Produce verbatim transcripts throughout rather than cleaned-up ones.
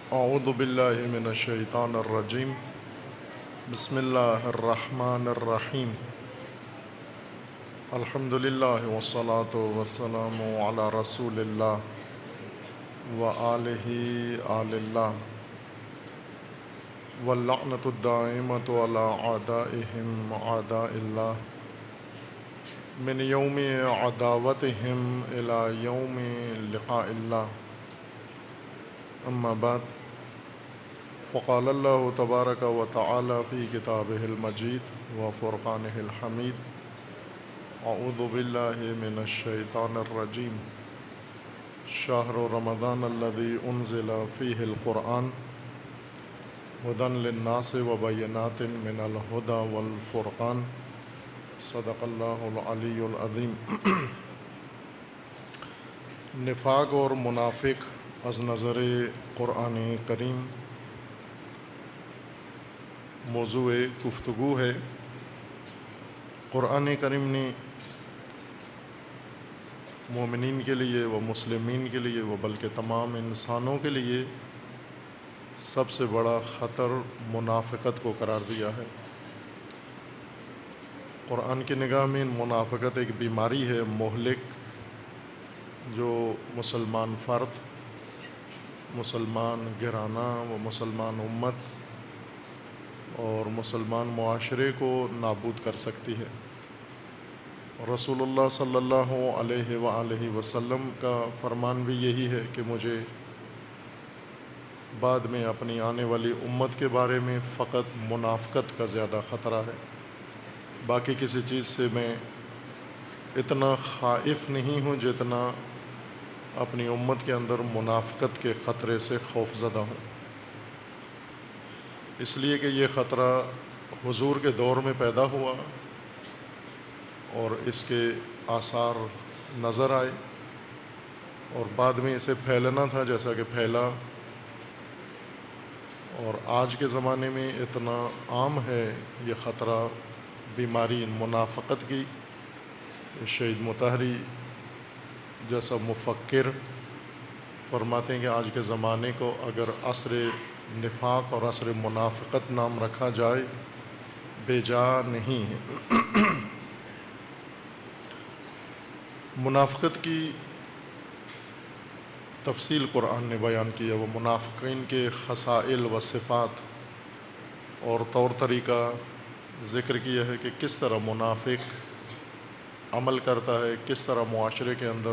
اعوذ باللہ من الشیطان الرجیم بسم اللہ الرحمن الرحیم الحمد للہ والصلاة والسلام علی رسول اللہ وآلہ آل اللہ واللعنۃ الدائمۃ علی اعدائہم اعداء اللہ من یوم عداوتہم الی یوم لقاء اللہ اما بعد فقال اللہ تبارک و تعالی فی کتابہ المجید و فرقانہ الحمید اعوذ باللہ من الشیطان الرجیم شہر رمضان الذی انزل فیہ القرآن ہدی للناس و بینات من الہدی والفرقان صدق اللہ العلی العظیم۔ نفاق اور منافق از نظر قرآن کریم موضوع گفتگو ہے۔ قرآن کریم نے مومنین کے لیے و مسلمین کے لیے و بلکہ تمام انسانوں کے لیے سب سے بڑا خطر منافقت کو قرار دیا ہے۔ قرآن کی نگاہ میں منافقت ایک بیماری ہے مہلک، جو مسلمان فرد، مسلمان گھرانہ و مسلمان امت اور مسلمان معاشرے کو نابود کر سکتی ہے۔ رسول اللہ صلی اللہ علیہ وآلہ وسلم کا فرمان بھی یہی ہے کہ مجھے بعد میں اپنی آنے والی امت کے بارے میں فقط منافقت کا زیادہ خطرہ ہے، باقی کسی چیز سے میں اتنا خائف نہیں ہوں جتنا اپنی امت کے اندر منافقت کے خطرے سے خوف زدہ ہوں، اس لیے کہ یہ خطرہ حضور کے دور میں پیدا ہوا اور اس کے آثار نظر آئے اور بعد میں اسے پھیلنا تھا جیسا کہ پھیلا، اور آج کے زمانے میں اتنا عام ہے یہ خطرہ بیماری منافقت کی۔ شہید مطہری جیسا مفکر فرماتے ہیں کہ آج کے زمانے کو اگر عصر نفاق اور عصر منافقت نام رکھا جائے بے جا نہیں ہے۔ منافقت کی تفصیل قرآن نے بیان کی ہے، وہ منافقین کے خصائل و صفات اور طور طریقہ ذکر کیا ہے کہ کس طرح منافق عمل کرتا ہے، کس طرح معاشرے کے اندر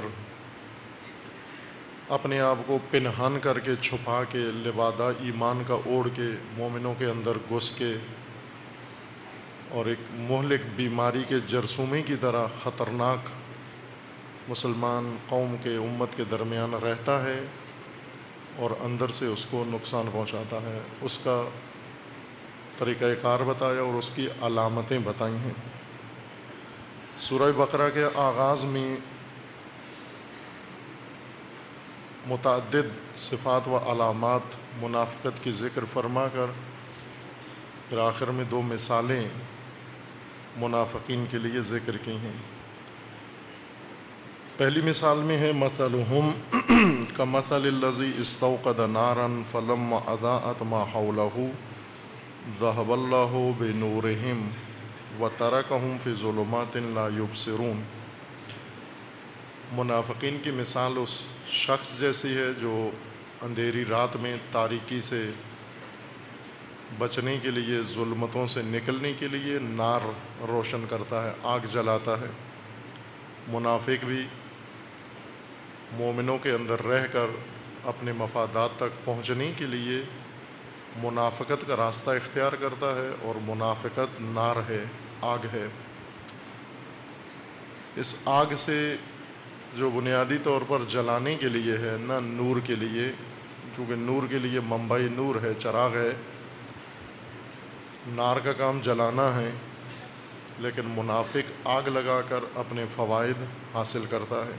اپنے آپ کو پنہان کر کے چھپا کے لبادہ ایمان کا اوڑھ کے مومنوں کے اندر گھس کے اور ایک مہلک بیماری کے جرثومے کی طرح خطرناک مسلمان قوم کے امت کے درمیان رہتا ہے اور اندر سے اس کو نقصان پہنچاتا ہے۔ اس کا طریقہ کار بتایا اور اس کی علامتیں بتائی ہیں۔ سورہ بقرہ کے آغاز میں متعدد صفات و علامات منافقت کی ذکر فرما کر پھر آخر میں دو مثالیں منافقین کے لیے ذکر کی ہیں۔ پہلی مثال میں ہے مثلہم کمثل الذی استوقد نارا فلما اضاءت ما حولہ ذہب اللہ بنورہم وترکہم فی ظلمات لا یبصرون۔ منافقین کی مثال اس شخص جیسی ہے جو اندھیری رات میں تاریکی سے بچنے کے لیے، ظلمتوں سے نکلنے کے لیے نار روشن کرتا ہے، آگ جلاتا ہے۔ منافق بھی مومنوں کے اندر رہ کر اپنے مفادات تک پہنچنے کے لیے منافقت کا راستہ اختیار کرتا ہے، اور منافقت نار ہے، آگ ہے۔ اس آگ سے جو بنیادی طور پر جلانے کے لیے ہے، نہ نور کے لیے، کیونکہ نور کے لیے منبع نور ہے، چراغ ہے، نار کا کام جلانا ہے، لیکن منافق آگ لگا کر اپنے فوائد حاصل کرتا ہے۔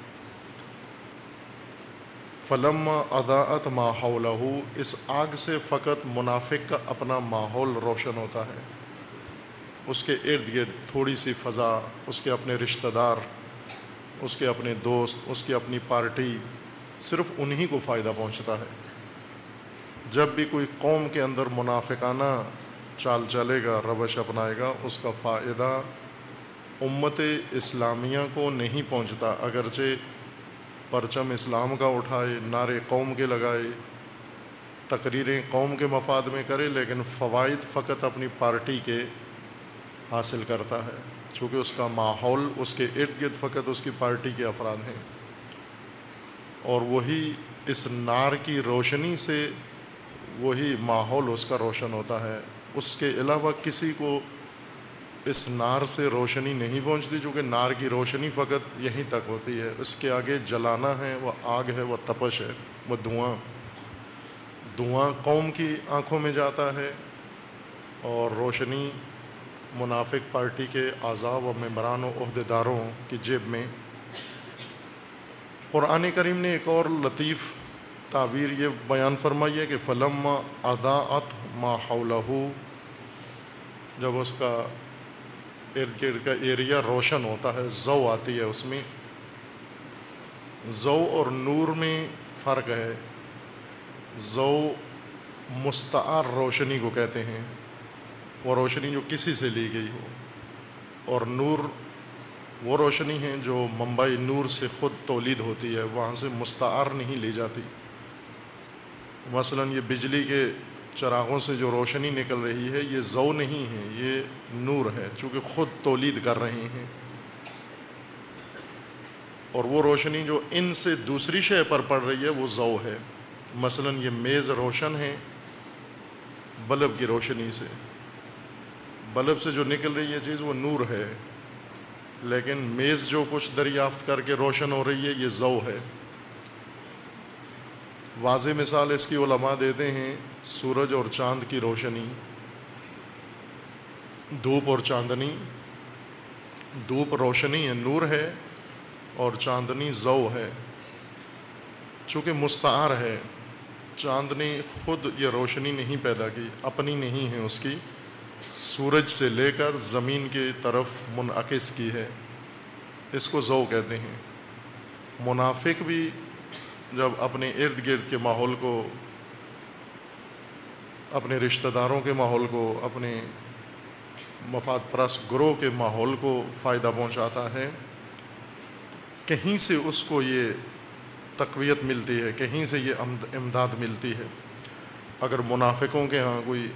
فلما اضاءت ما حولہ، اس آگ سے فقط منافق کا اپنا ماحول روشن ہوتا ہے، اس کے ارد گرد تھوڑی سی فضا، اس کے اپنے رشتہ دار، اس کے اپنے دوست، اس کی اپنی پارٹی، صرف انہی کو فائدہ پہنچتا ہے۔ جب بھی کوئی قوم کے اندر منافقانہ چال چلے گا، روش اپنائے گا، اس کا فائدہ امت اسلامیہ کو نہیں پہنچتا، اگرچہ پرچم اسلام کا اٹھائے، نعرے قوم کے لگائے، تقریریں قوم کے مفاد میں کرے، لیکن فوائد فقط اپنی پارٹی کے حاصل کرتا ہے، چونکہ اس کا ماحول اس کے ارد گرد فقط اس کی پارٹی کے افراد ہیں، اور وہی اس نار کی روشنی سے وہی ماحول اس کا روشن ہوتا ہے، اس کے علاوہ کسی کو اس نار سے روشنی نہیں پہنچتی، چونکہ نار کی روشنی فقط یہیں تک ہوتی ہے، اس کے آگے جلانا ہے، وہ آگ ہے، وہ تپش ہے، وہ دھواں دھواں قوم کی آنکھوں میں جاتا ہے، اور روشنی منافق پارٹی کے اعضاء و ممبران و عہدیداروں کی جیب میں۔ قرآن کریم نے ایک اور لطیف تعبیر یہ بیان فرمائی ہے کہ فلما اضاءت ما حولہ، جب اس کا ارد گرد کا ایریا روشن ہوتا ہے، ضوء آتی ہے اس میں۔ ضوء اور نور میں فرق ہے، ضوء مستعار روشنی کو کہتے ہیں، وہ روشنی جو کسی سے لی گئی ہو، اور نور وہ روشنی ہے جو منبع نور سے خود تولید ہوتی ہے، وہاں سے مستعار نہیں لی جاتی۔ مثلا یہ بجلی کے چراغوں سے جو روشنی نکل رہی ہے، یہ ضوء نہیں ہے، یہ نور ہے، چونکہ خود تولید کر رہے ہیں، اور وہ روشنی جو ان سے دوسری شے پر پڑ رہی ہے وہ ضوء ہے۔ مثلا یہ میز روشن ہے بلب کی روشنی سے، بلب سے جو نکل رہی ہے چیز وہ نور ہے، لیکن میز جو کچھ دریافت کر کے روشن ہو رہی ہے یہ ضوء ہے۔ واضح مثال اس کی علماء دیتے ہیں سورج اور چاند کی روشنی، دھوپ اور چاندنی۔ دھوپ روشنی ہے، نور ہے، اور چاندنی ضوء ہے، چونکہ مستعار ہے۔ چاند نے خود یہ روشنی نہیں پیدا کی، اپنی نہیں ہے اس کی، سورج سے لے کر زمین کی طرف منعکس کی ہے، اس کو ضوء کہتے ہیں۔ منافق بھی جب اپنے ارد گرد کے ماحول کو، اپنے رشتہ داروں کے ماحول کو، اپنے مفاد پرست گروہ کے ماحول کو فائدہ پہنچاتا ہے، کہیں سے اس کو یہ تقویت ملتی ہے، کہیں سے یہ امداد ملتی ہے۔ اگر منافقوں کے ہاں کوئی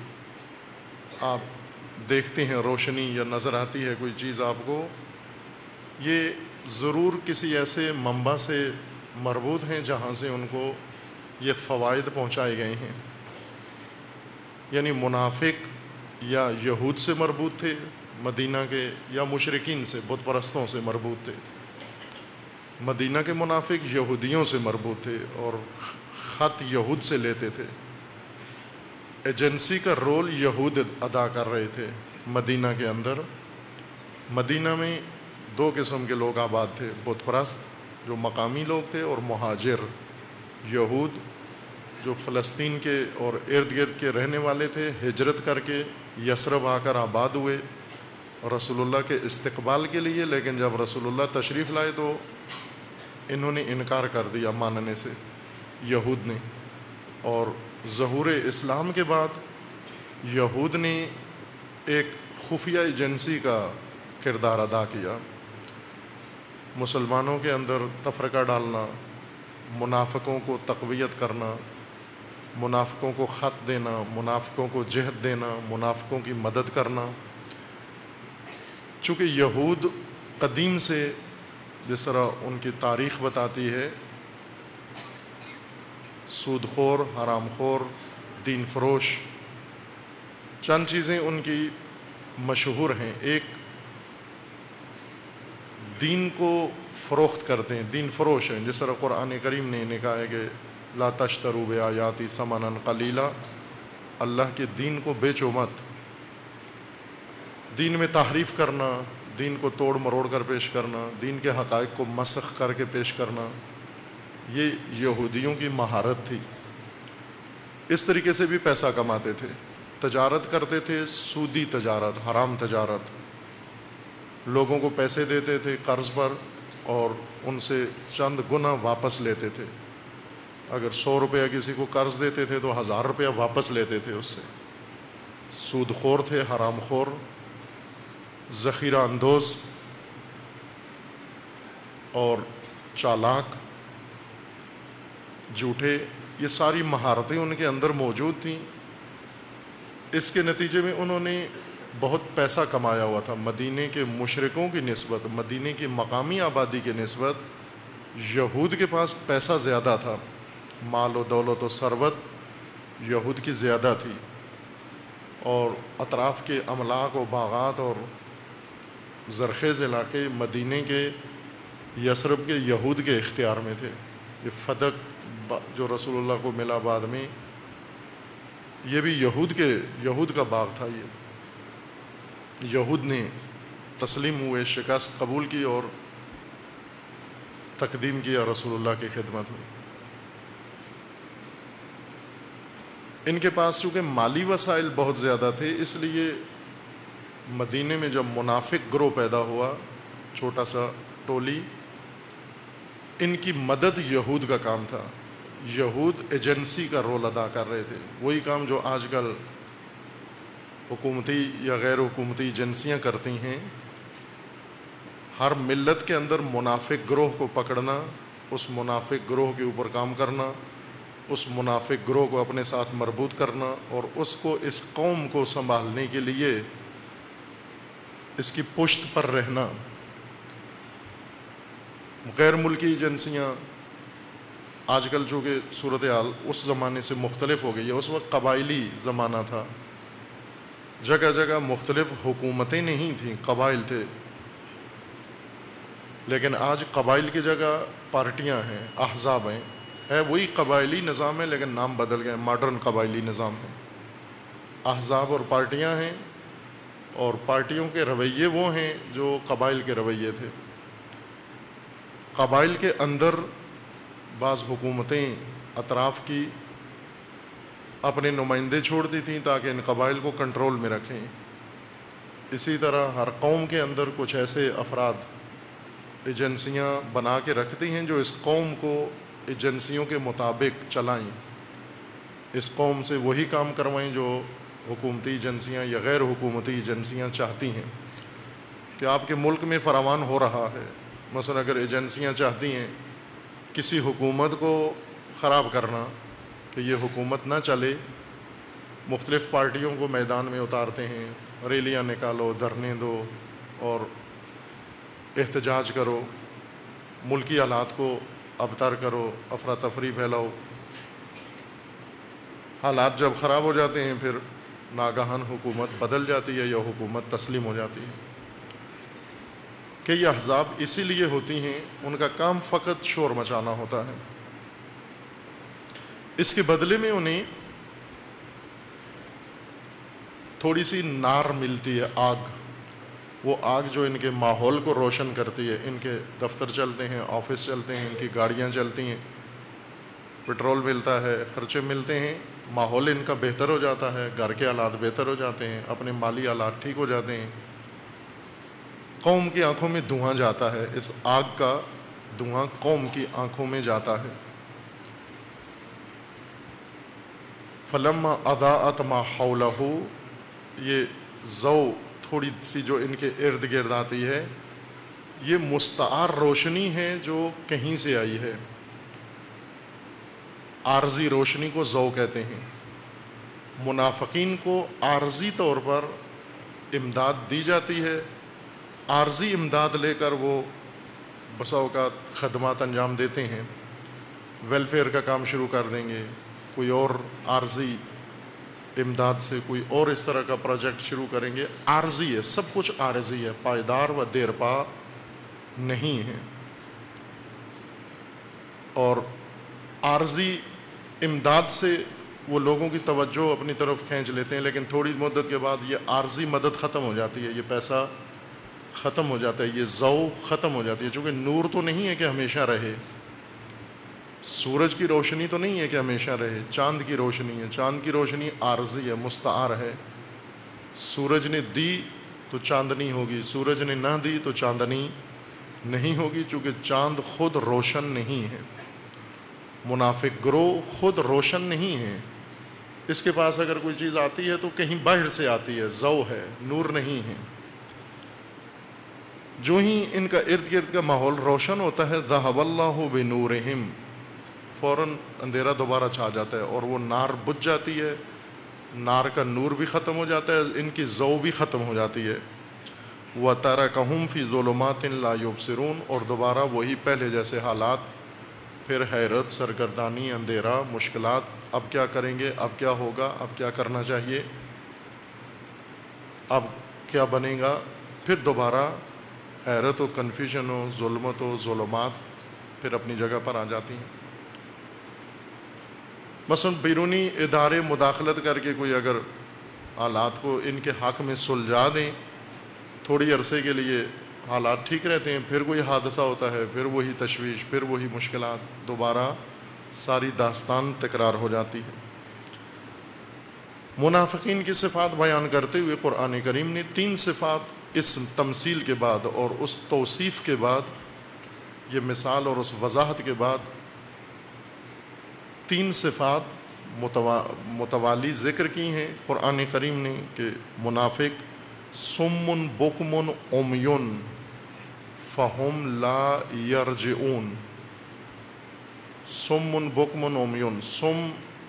آپ دیکھتے ہیں روشنی یا نظر آتی ہے کوئی چیز آپ کو، یہ ضرور کسی ایسے منبع سے مربوط ہیں جہاں سے ان کو یہ فوائد پہنچائے گئے ہیں۔ یعنی منافق یا یہود سے مربوط تھے مدینہ کے، یا مشرکین سے، بت پرستوں سے مربوط تھے۔ مدینہ کے منافق یہودیوں سے مربوط تھے اور خط یہود سے لیتے تھے، ایجنسی کا رول یہود ادا کر رہے تھے مدینہ کے اندر۔ مدینہ میں دو قسم کے لوگ آباد تھے، بت پرست جو مقامی لوگ تھے، اور مہاجر یہود جو فلسطین کے اور ارد گرد کے رہنے والے تھے، ہجرت کر کے یثرب آ کر آباد ہوئے رسول اللہ کے استقبال کے لیے، لیکن جب رسول اللہ تشریف لائے تو انہوں نے انکار کر دیا ماننے سے، یہود نے۔ اور ظہور اسلام کے بعد یہود نے ایک خفیہ ایجنسی کا کردار ادا کیا، مسلمانوں کے اندر تفرقہ ڈالنا، منافقوں کو تقویت کرنا، منافقوں کو خط دینا، منافقوں کو جہد دینا، منافقوں کی مدد کرنا۔ چونکہ یہود قدیم سے، جس طرح ان کی تاریخ بتاتی ہے، سود خور، حرام خور، دین فروش، چند چیزیں ان کی مشہور ہیں۔ ایک، دین کو فروخت کرتے ہیں، دین فروش ہیں، جس طرح قرآن کریم نے انہیں کہا ہے کہ لا تشتروا بآیاتی ثمنا قلیلا، اللہ کے دین کو بیچو مت۔ دین میں تحریف کرنا، دین کو توڑ مروڑ کر پیش کرنا، دین کے حقائق کو مسخ کر کے پیش کرنا، یہ یہودیوں کی مہارت تھی۔ اس طریقے سے بھی پیسہ کماتے تھے، تجارت کرتے تھے، سودی تجارت، حرام تجارت۔ لوگوں کو پیسے دیتے تھے قرض پر اور ان سے چند گنا واپس لیتے تھے، اگر سو روپیہ کسی کو قرض دیتے تھے تو ہزار روپیہ واپس لیتے تھے اس سے. سود خور تھے، حرام خور، ذخیرہ اندوز اور چالاک، جھوٹے. یہ ساری مہارتیں ان کے اندر موجود تھیں. اس کے نتیجے میں انہوں نے بہت پیسہ کمایا ہوا تھا. مدینے کے مشرکوں کی نسبت، مدینے کی مقامی آبادی کی نسبت یہود کے پاس پیسہ زیادہ تھا. مال و دولت و ثروت یہود کی زیادہ تھی، اور اطراف کے املاک و باغات اور زرخیز علاقے مدینے کے، یثرب کے یہود کے اختیار میں تھے. یہ فدق جو رسول اللہ کو ملا بعد میں، یہ بھی یہود کے یہود کا باغ تھا. یہ یہود نے تسلیم ہوئے، شکست قبول کی اور تقدیم کیا رسول اللہ کی خدمت میں. ان کے پاس چونکہ مالی وسائل بہت زیادہ تھے، اس لیے مدینے میں جب منافق گروہ پیدا ہوا، چھوٹا سا ٹولی، ان کی مدد یہود کا کام تھا. یہود ایجنسی کا رول ادا کر رہے تھے، وہی کام جو آج کل حکومتی یا غیر حکومتی ایجنسیاں کرتی ہیں. ہر ملت کے اندر منافق گروہ کو پکڑنا، اس منافق گروہ کے اوپر کام کرنا، اس منافق گروہ کو اپنے ساتھ مربوط کرنا، اور اس کو، اس قوم کو سنبھالنے کے لیے اس کی پشت پر رہنا. غیر ملکی ایجنسیاں آج کل چونکہ صورتحال اس زمانے سے مختلف ہو گئی ہے، اس وقت قبائلی زمانہ تھا، جگہ جگہ مختلف حکومتیں نہیں تھیں، قبائل تھے. لیکن آج قبائل کی جگہ پارٹیاں ہیں، احزاب ہیں. ہے وہی قبائلی نظام ہے لیکن نام بدل گئے، ماڈرن قبائلی نظام ہے. احزاب اور پارٹیاں ہیں، اور پارٹیوں کے رویے وہ ہیں جو قبائل کے رویے تھے. قبائل کے اندر بعض حکومتیں اطراف کی اپنے نمائندے چھوڑتی تھیں تاکہ ان قبائل کو کنٹرول میں رکھیں. اسی طرح ہر قوم کے اندر کچھ ایسے افراد ایجنسیاں بنا کے رکھتی ہیں جو اس قوم کو ایجنسیوں کے مطابق چلائیں، اس قوم سے وہی کام کروائیں جو حکومتی ایجنسیاں یا غیر حکومتی ایجنسیاں چاہتی ہیں کہ آپ کے ملک میں فراوان ہو رہا ہے. مثلا اگر ایجنسیاں چاہتی ہیں کسی حکومت کو خراب کرنا کہ یہ حکومت نہ چلے، مختلف پارٹیوں کو میدان میں اتارتے ہیں، ریلیاں نکالو، دھرنے دو اور احتجاج کرو، ملکی حالات کو ابتر کرو، افراتفری پھیلاؤ. حالات جب خراب ہو جاتے ہیں پھر ناگہان حکومت بدل جاتی ہے یا حکومت تسلیم ہو جاتی ہے. کہ یہ احزاب اسی لیے ہوتی ہیں، ان کا کام فقط شور مچانا ہوتا ہے. اس کے بدلے میں انہیں تھوڑی سی نار ملتی ہے، آگ. وہ آگ جو ان کے ماحول کو روشن کرتی ہے. ان کے دفتر چلتے ہیں، آفس چلتے ہیں، ان کی گاڑیاں چلتی ہیں، پٹرول ملتا ہے، خرچے ملتے ہیں، ماحول ان کا بہتر ہو جاتا ہے، گھر کے حالات بہتر ہو جاتے ہیں، اپنے مالی حالات ٹھیک ہو جاتے ہیں. قوم کی آنکھوں میں دھواں جاتا ہے، اس آگ کا دھواں قوم کی آنکھوں میں جاتا ہے. فلما اضاءت ما حولہ، یہ ضو تھوڑی سی جو ان کے ارد گرد آتی ہے، یہ مستعار روشنی ہے جو کہیں سے آئی ہے. عارضی روشنی کو ضو کہتے ہیں. منافقین کو عارضی طور پر امداد دی جاتی ہے، عارضی امداد لے کر وہ بسا اوقات خدمات انجام دیتے ہیں. ویلفیئر کا کام شروع کر دیں گے، کوئی اور عارضی امداد سے کوئی اور اس طرح کا پروجیکٹ شروع کریں گے. عارضی ہے، سب کچھ عارضی ہے، پائیدار و دیرپا نہیں ہے. اور عارضی امداد سے وہ لوگوں کی توجہ اپنی طرف کھینچ لیتے ہیں، لیکن تھوڑی مدت کے بعد یہ عارضی مدد ختم ہو جاتی ہے، یہ پیسہ ختم ہو جاتا ہے، یہ ضو ختم ہو جاتی ہے. چونکہ نور تو نہیں ہے کہ ہمیشہ رہے، سورج کی روشنی تو نہیں ہے کہ ہمیشہ رہے، چاند کی روشنی ہے. چاند کی روشنی عارضی ہے، مستعار ہے. سورج نے دی تو چاندنی ہوگی، سورج نے نہ دی تو چاندنی نہیں ہوگی، چونکہ چاند خود روشن نہیں ہے. منافق گروہ خود روشن نہیں ہے، اس کے پاس اگر کوئی چیز آتی ہے تو کہیں باہر سے آتی ہے، ضوء ہے، نور نہیں ہے۔ جو ہی ان کا ارد گرد کا ماحول روشن ہوتا ہے ذہب اللہ بنورہم، فوراً اندھیرا دوبارہ چھا جاتا ہے اور وہ نار بجھ جاتی ہے، نار کا نور بھی ختم ہو جاتا ہے، ان کی ضوء بھی ختم ہو جاتی ہے۔ وَتَرَكَهُمْ فِي ظُلُمَاتٍ لَا يُبْصِرُونَ، اور دوبارہ وہی پہلے جیسے حالات، پھر حیرت، سرگردانی، اندھیرا، مشکلات، اب کیا کریں گے، اب کیا ہوگا، اب کیا کرنا چاہیے، اب کیا بنے گا، پھر دوبارہ حیرت و کنفیوژن ہو، ظلمت و ظلمات پھر اپنی جگہ پر آ جاتی ہیں۔ مثلا بیرونی ادارے مداخلت کر کے کوئی اگر حالات کو ان کے حق میں سلجھا دیں، تھوڑی عرصے کے لیے حالات ٹھیک رہتے ہیں، پھر کوئی حادثہ ہوتا ہے، پھر وہی تشویش، پھر وہی مشکلات، دوبارہ ساری داستان تکرار ہو جاتی ہے۔ منافقین کی صفات بیان کرتے ہوئے قرآن کریم نے تین صفات اس تمثیل کے بعد اور اس توصیف کے بعد، یہ مثال اور اس وضاحت کے بعد تین صفات متوا متوالی ذکر کی ہیں قرآن کریم نے کہ منافق سم بکم عمیٌ فہم لا یرجعون، سم بکم عمیٌ، سم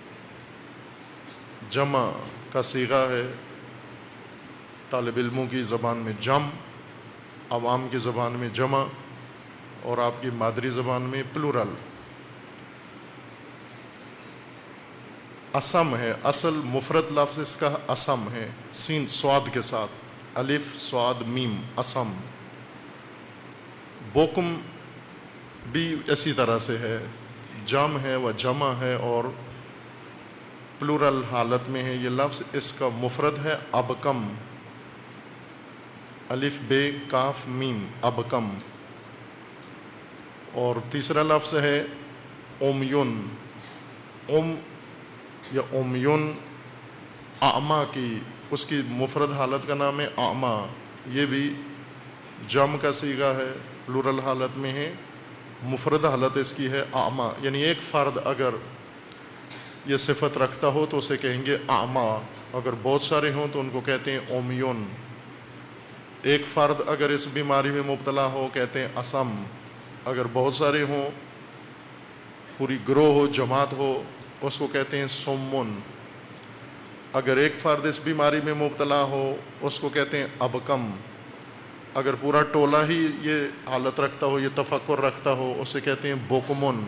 جمع کا صیغہ ہے، طالب علموں کی زبان میں جم، عوام کی زبان میں جمع، اور آپ کی مادری زبان میں پلورل۔ اسم ہے، اصل مفرد لفظ اس کا اسم ہے، سین سواد کے ساتھ، الف سواد میم، اسم۔ بوکم بھی اسی طرح سے ہے، جم ہے و جمع ہے اور پلورل حالت میں ہے۔ یہ لفظ اس کا مفرد ہے ابکم، الف بے کاف میم، ابکم۔ اور تیسرا لفظ ہے امیون، ام یا امیون، اعمیٰ کی، اس کی مفرد حالت کا نام ہے اعمیٰ، یہ بھی جم کا صیغہ ہے، پلورل حالت میں ہے، مفرد حالت اس کی ہے اعمیٰ، یعنی ایک فرد اگر یہ صفت رکھتا ہو تو اسے کہیں گے اعمیٰ، اگر بہت سارے ہوں تو ان کو کہتے ہیں امیون۔ ایک فرد اگر اس بیماری میں مبتلا ہو کہتے ہیں اسم، اگر بہت سارے ہوں، پوری گروہ ہو، جماعت ہو، اس کو کہتے ہیں سمن۔ اگر ایک فرد اس بیماری میں مبتلا ہو اس کو کہتے ہیں ابکم، اگر پورا ٹولہ ہی یہ حالت رکھتا ہو، یہ تفکر رکھتا ہو، اسے کہتے ہیں بوکمن۔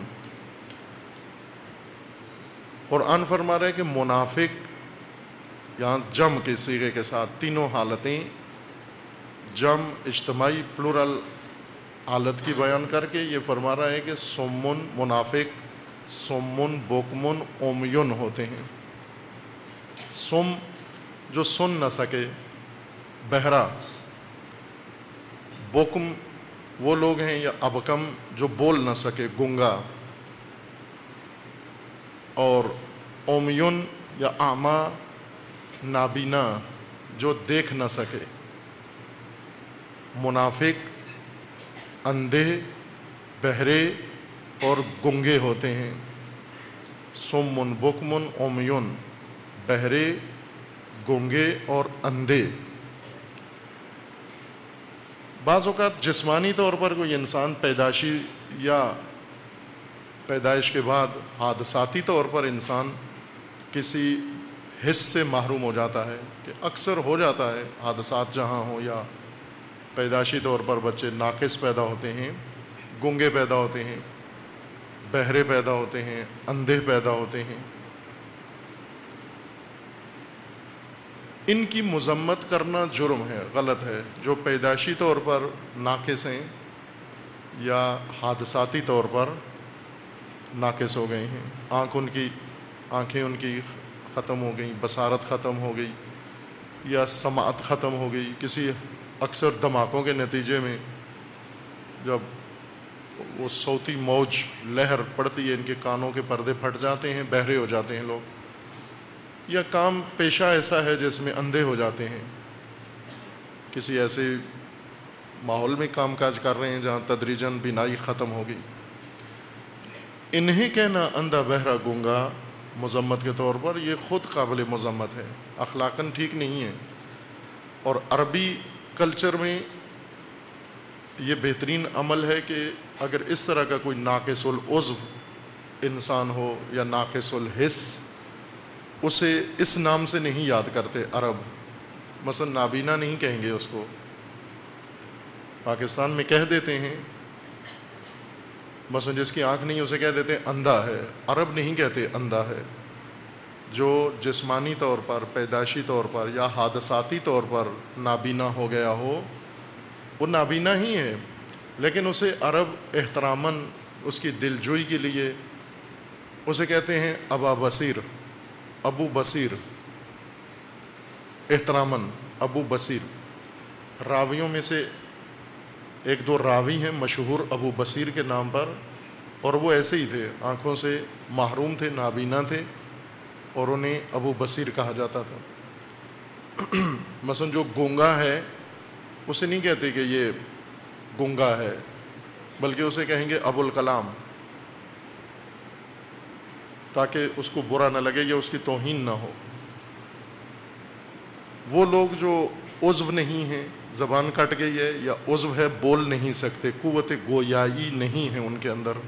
قرآن فرما رہا ہے کہ منافق یہاں جم کے صیغے کے ساتھ تینوں حالتیں، جم اجتماعی پلورل حالت کی بیان کر کے یہ فرما رہا ہے کہ سمن، منافق سمن بوکمن امیون ہوتے ہیں۔ سم جو سن نہ سکے، بہرا، بوکم وہ لوگ ہیں یا ابکم جو بول نہ سکے، گنگا، اور اومیون یا اعمیٰ، نابینا جو دیکھ نہ سکے۔ منافق اندھے، بہرے اور گنگے ہوتے ہیں، سمن بکمن اومیون، بہرے، گنگے اور اندھے۔ بعض اوقات جسمانی طور پر کوئی انسان پیدائشی یا پیدائش کے بعد حادثاتی طور پر انسان کسی حص سے محروم ہو جاتا ہے، کہ اکثر ہو جاتا ہے حادثات جہاں ہوں، یا پیدائشی طور پر بچے ناقص پیدا ہوتے ہیں، گنگے پیدا ہوتے ہیں، بہرے پیدا ہوتے ہیں، اندھے پیدا ہوتے ہیں۔ ان کی مذمت کرنا جرم ہے، غلط ہے، جو پیدائشی طور پر ناقص ہیں یا حادثاتی طور پر ناقص ہو گئے ہیں، آنکھ ان کی آنکھیں ان کی ختم ہو گئیں، بصارت ختم ہو گئی، یا سماعت ختم ہو گئی، کسی اکثر دھماکوں کے نتیجے میں جب وہ صوتی موج لہر پڑتی ہے ان کے کانوں کے پردے پھٹ جاتے ہیں، بہرے ہو جاتے ہیں لوگ، یا کام پیشہ ایسا ہے جس میں اندھے ہو جاتے ہیں، کسی ایسے ماحول میں کام کاج کر رہے ہیں جہاں تدریجاً بینائی ختم ہو گئی۔ انہیں کہنا اندھا بہرا گونگا مذمت کے طور پر یہ خود قابل مذمت ہے، اخلاقاً ٹھیک نہیں ہے۔ اور عربی کلچر میں یہ بہترین عمل ہے کہ اگر اس طرح کا کوئی ناقص العضو انسان ہو یا ناقص الحس، اسے اس نام سے نہیں یاد کرتے عرب۔ مثلا نابینا نہیں کہیں گے اس کو، پاکستان میں کہہ دیتے ہیں، مثلا جس کی آنکھ نہیں اسے کہہ دیتے ہیں اندھا ہے، عرب نہیں کہتے اندھا ہے۔ جو جسمانی طور پر، پیدائشی طور پر یا حادثاتی طور پر نابینا ہو گیا ہو وہ نابینا ہی ہے، لیکن اسے عرب احتراماً اس کی دلجوئی کے لیے اسے کہتے ہیں ابا بصیر، ابو بصیر، احتراماً ابو بصیر۔ راویوں میں سے ایک دو راوی ہیں مشہور ابو بصیر کے نام پر، اور وہ ایسے ہی تھے، آنکھوں سے محروم تھے، نابینا تھے، اور انہیں ابو بصیر کہا جاتا تھا۔ مثلا جو گونگا ہے اسے نہیں کہتے کہ یہ گونگا ہے، بلکہ اسے کہیں گے ابو الکلام، تاکہ اس کو برا نہ لگے یا اس کی توہین نہ ہو۔ وہ لوگ جو عضو نہیں ہیں، زبان کٹ گئی ہے یا عضو ہے بول نہیں سکتے، قوت گویائی نہیں ہے ان کے اندر،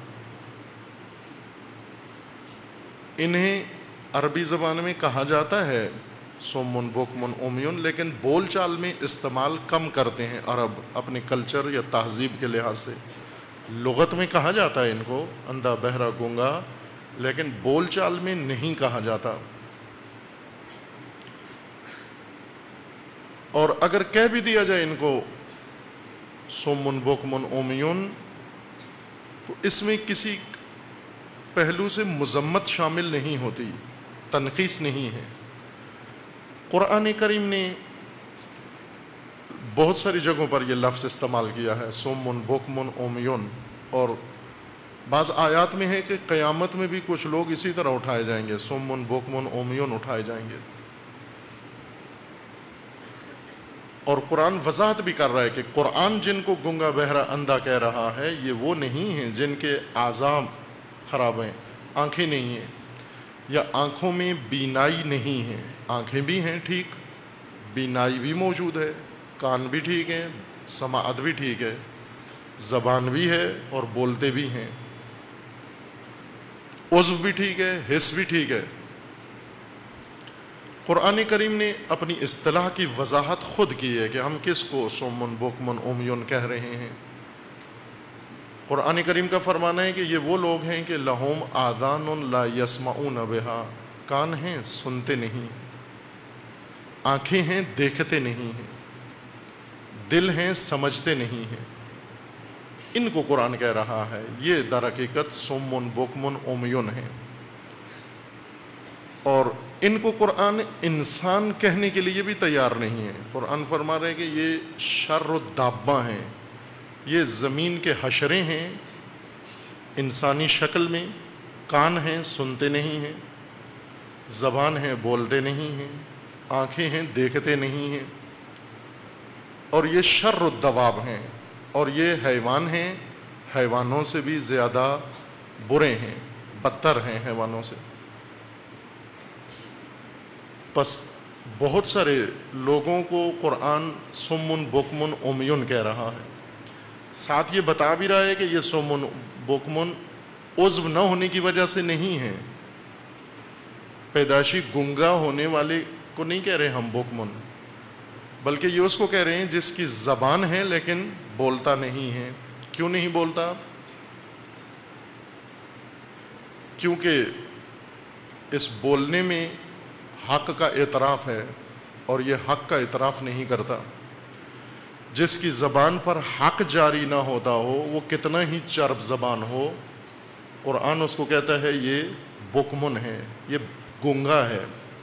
انہیں عربی زبان میں کہا جاتا ہے سومن بوکمن اومیون، لیکن بول چال میں استعمال کم کرتے ہیں عرب اپنے کلچر یا تہذیب کے لحاظ سے۔ لغت میں کہا جاتا ہے ان کو اندھا بہرا گونگا، لیکن بول چال میں نہیں کہا جاتا۔ اور اگر کہہ بھی دیا جائے ان کو سومن بوکمن اومیون، تو اس میں کسی پہلو سے مذمت شامل نہیں ہوتی، تنقیص نہیں ہے۔ قرآن کریم نے بہت ساری جگہوں پر یہ لفظ استعمال کیا ہے سومن بوکمن اومیون، اور بعض آیات میں ہے کہ قیامت میں بھی کچھ لوگ اسی طرح اٹھائے جائیں گے، سومن بوکمن اومیون اٹھائے جائیں گے۔ اور قرآن وضاحت بھی کر رہا ہے کہ قرآن جن کو گنگا بہرا اندھا کہہ رہا ہے یہ وہ نہیں ہیں جن کے اعضاء خراب ہیں، آنکھیں نہیں ہیں یا آنکھوں میں بینائی نہیں ہے۔ آنکھیں بھی ہیں ٹھیک، بینائی بھی موجود ہے، کان بھی ٹھیک ہیں، سماعت بھی ٹھیک ہے، زبان بھی ہے اور بولتے بھی ہیں، عضو بھی ٹھیک ہے، حس بھی ٹھیک ہے۔ قرآن کریم نے اپنی اصطلاح کی وضاحت خود کی ہے کہ ہم کس کو سومن بوکمن اومیون کہہ رہے ہیں۔ قرآن کریم کا فرمانا ہے کہ یہ وہ لوگ ہیں کہ لہم آذان لا یسمعون بہا، کان ہیں سنتے نہیں، آنکھیں ہیں دیکھتے نہیں ہیں، دل ہیں سمجھتے نہیں ہیں، ان کو قرآن کہہ رہا ہے یہ در حقیقت سومن بوکمن اومیون ہیں۔ اور ان کو قرآن انسان کہنے کے لیے بھی تیار نہیں ہے۔ قرآن فرما رہے کہ یہ شر الدابہ ہیں، یہ زمین کے حشرے ہیں انسانی شکل میں، کان ہیں سنتے نہیں ہیں، زبان ہیں بولتے نہیں ہیں، آنکھیں ہیں دیکھتے نہیں ہیں، اور یہ شر الدواب ہیں، اور یہ حیوان ہیں، حیوانوں سے بھی زیادہ برے ہیں، بدتر ہیں حیوانوں سے۔ بس بہت سارے لوگوں کو قرآن سمن بکمن اومیون کہہ رہا ہے، ساتھ یہ بتا بھی رہا ہے کہ یہ سمن بکمن عضو نہ ہونے کی وجہ سے نہیں ہے، پیدائشی گنگا ہونے والے کو نہیں کہہ رہے ہم بکمن، بلکہ یہ اس کو کہہ رہے ہیں جس کی زبان ہے لیکن بولتا نہیں ہے۔ کیوں نہیں بولتا؟ کیونکہ اس بولنے میں حق کا اعتراف ہے اور یہ حق کا اعتراف نہیں کرتا۔ جس کی زبان پر حق جاری نہ ہوتا ہو وہ کتنا ہی چرب زبان ہو، قرآن اس کو کہتا ہے یہ بکمن ہے، یہ گنگا ہے۔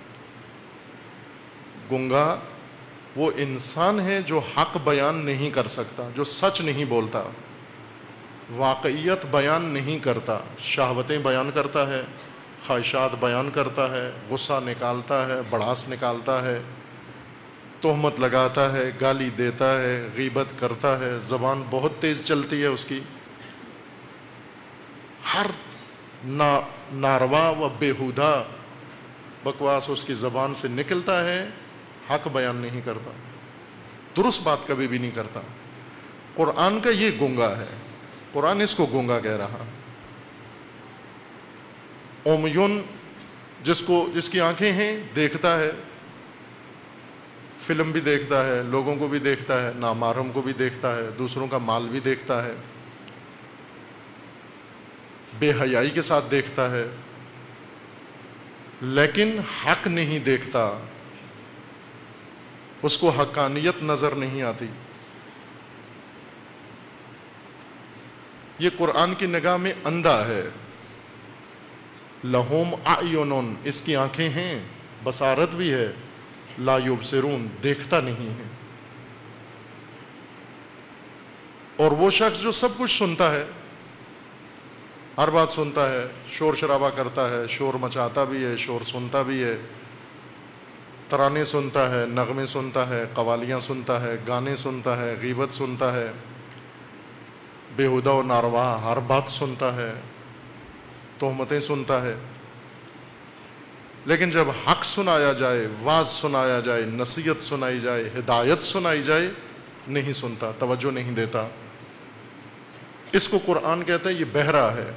گنگا وہ انسان ہے جو حق بیان نہیں کر سکتا، جو سچ نہیں بولتا، واقعیت بیان نہیں کرتا، شہوتیں بیان کرتا ہے، خواہشات بیان کرتا ہے، غصہ نکالتا ہے، بڑاس نکالتا ہے، تہمت لگاتا ہے، گالی دیتا ہے، غیبت کرتا ہے، زبان بہت تیز چلتی ہے اس کی، ہر نا ناروا و بیہودہ بکواس اس کی زبان سے نکلتا ہے، حق بیان نہیں کرتا، درست بات کبھی بھی نہیں کرتا۔ قرآن کا یہ گونگا ہے، قرآن اس کو گونگا کہہ رہا۔ اومیون جس کو جس کی آنکھیں ہیں، دیکھتا ہے، فلم بھی دیکھتا ہے، لوگوں کو بھی دیکھتا ہے، نامحرم کو بھی دیکھتا ہے، دوسروں کا مال بھی دیکھتا ہے، بے حیائی کے ساتھ دیکھتا ہے، لیکن حق نہیں دیکھتا، اس کو حقانیت نظر نہیں آتی۔ یہ قرآن کی نگاہ میں اندھا ہے۔ لہم اعین، اس کی آنکھیں ہیں، بصارت بھی ہے، لا یبصرون، دیکھتا نہیں ہے۔ اور وہ شخص جو سب کچھ سنتا ہے، ہر بات سنتا ہے، شور شرابہ کرتا ہے، شور مچاتا بھی ہے، شور سنتا بھی ہے، ترانے سنتا ہے، نغمے سنتا ہے، قوالیاں سنتا ہے، گانے سنتا ہے، غیبت سنتا ہے، بیہودہ و ناروا ہر بات سنتا ہے، تہمتیں سنتا ہے، لیکن جب حق سنایا جائے، واعظ سنایا جائے، نصیحت سنائی جائے، ہدایت سنائی جائے، نہیں سنتا، توجہ نہیں دیتا۔ اس کو قرآن کہتا ہے یہ بہرا ہے۔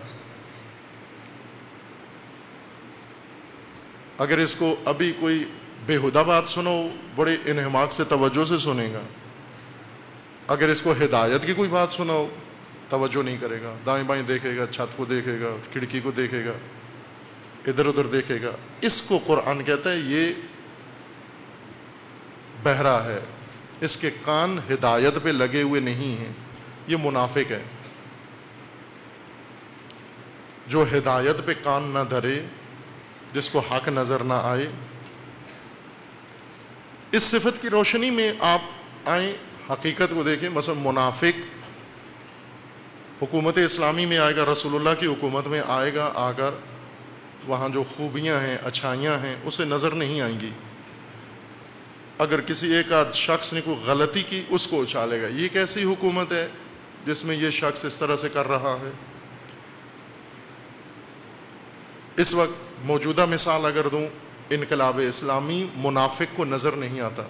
اگر اس کو ابھی کوئی بیہودہ بات سنو، بڑے انہماک سے توجہ سے سنے گا۔ اگر اس کو ہدایت کی کوئی بات سناؤ، توجہ نہیں کرے گا، دائیں بائیں دیکھے گا، چھت کو دیکھے گا، کھڑکی کو دیکھے گا، ادھر ادھر دیکھے گا۔ اس کو قرآن کہتا ہے یہ بہرا ہے، اس کے کان ہدایت پہ لگے ہوئے نہیں ہیں، یہ منافق ہے۔ جو ہدایت پہ کان نہ دھرے، جس کو حق نظر نہ آئے۔ اس صفت کی روشنی میں آپ آئیں، حقیقت کو دیکھیں۔ مثلا منافق حکومت اسلامی میں آئے گا، رسول اللہ کی حکومت میں آئے گا، آ کر وہاں جو خوبیاں ہیں، اچھائیاں ہیں، اسے نظر نہیں آئیں گی۔ اگر کسی ایک آدھ شخص نے کوئی غلطی کی، اس کو اچھالے گا۔ یہ کیسی حکومت ہے جس میں یہ شخص اس طرح سے کر رہا ہے؟ اس وقت موجودہ مثال اگر دوں، انقلاب اسلامی منافق کو نظر نہیں آتا،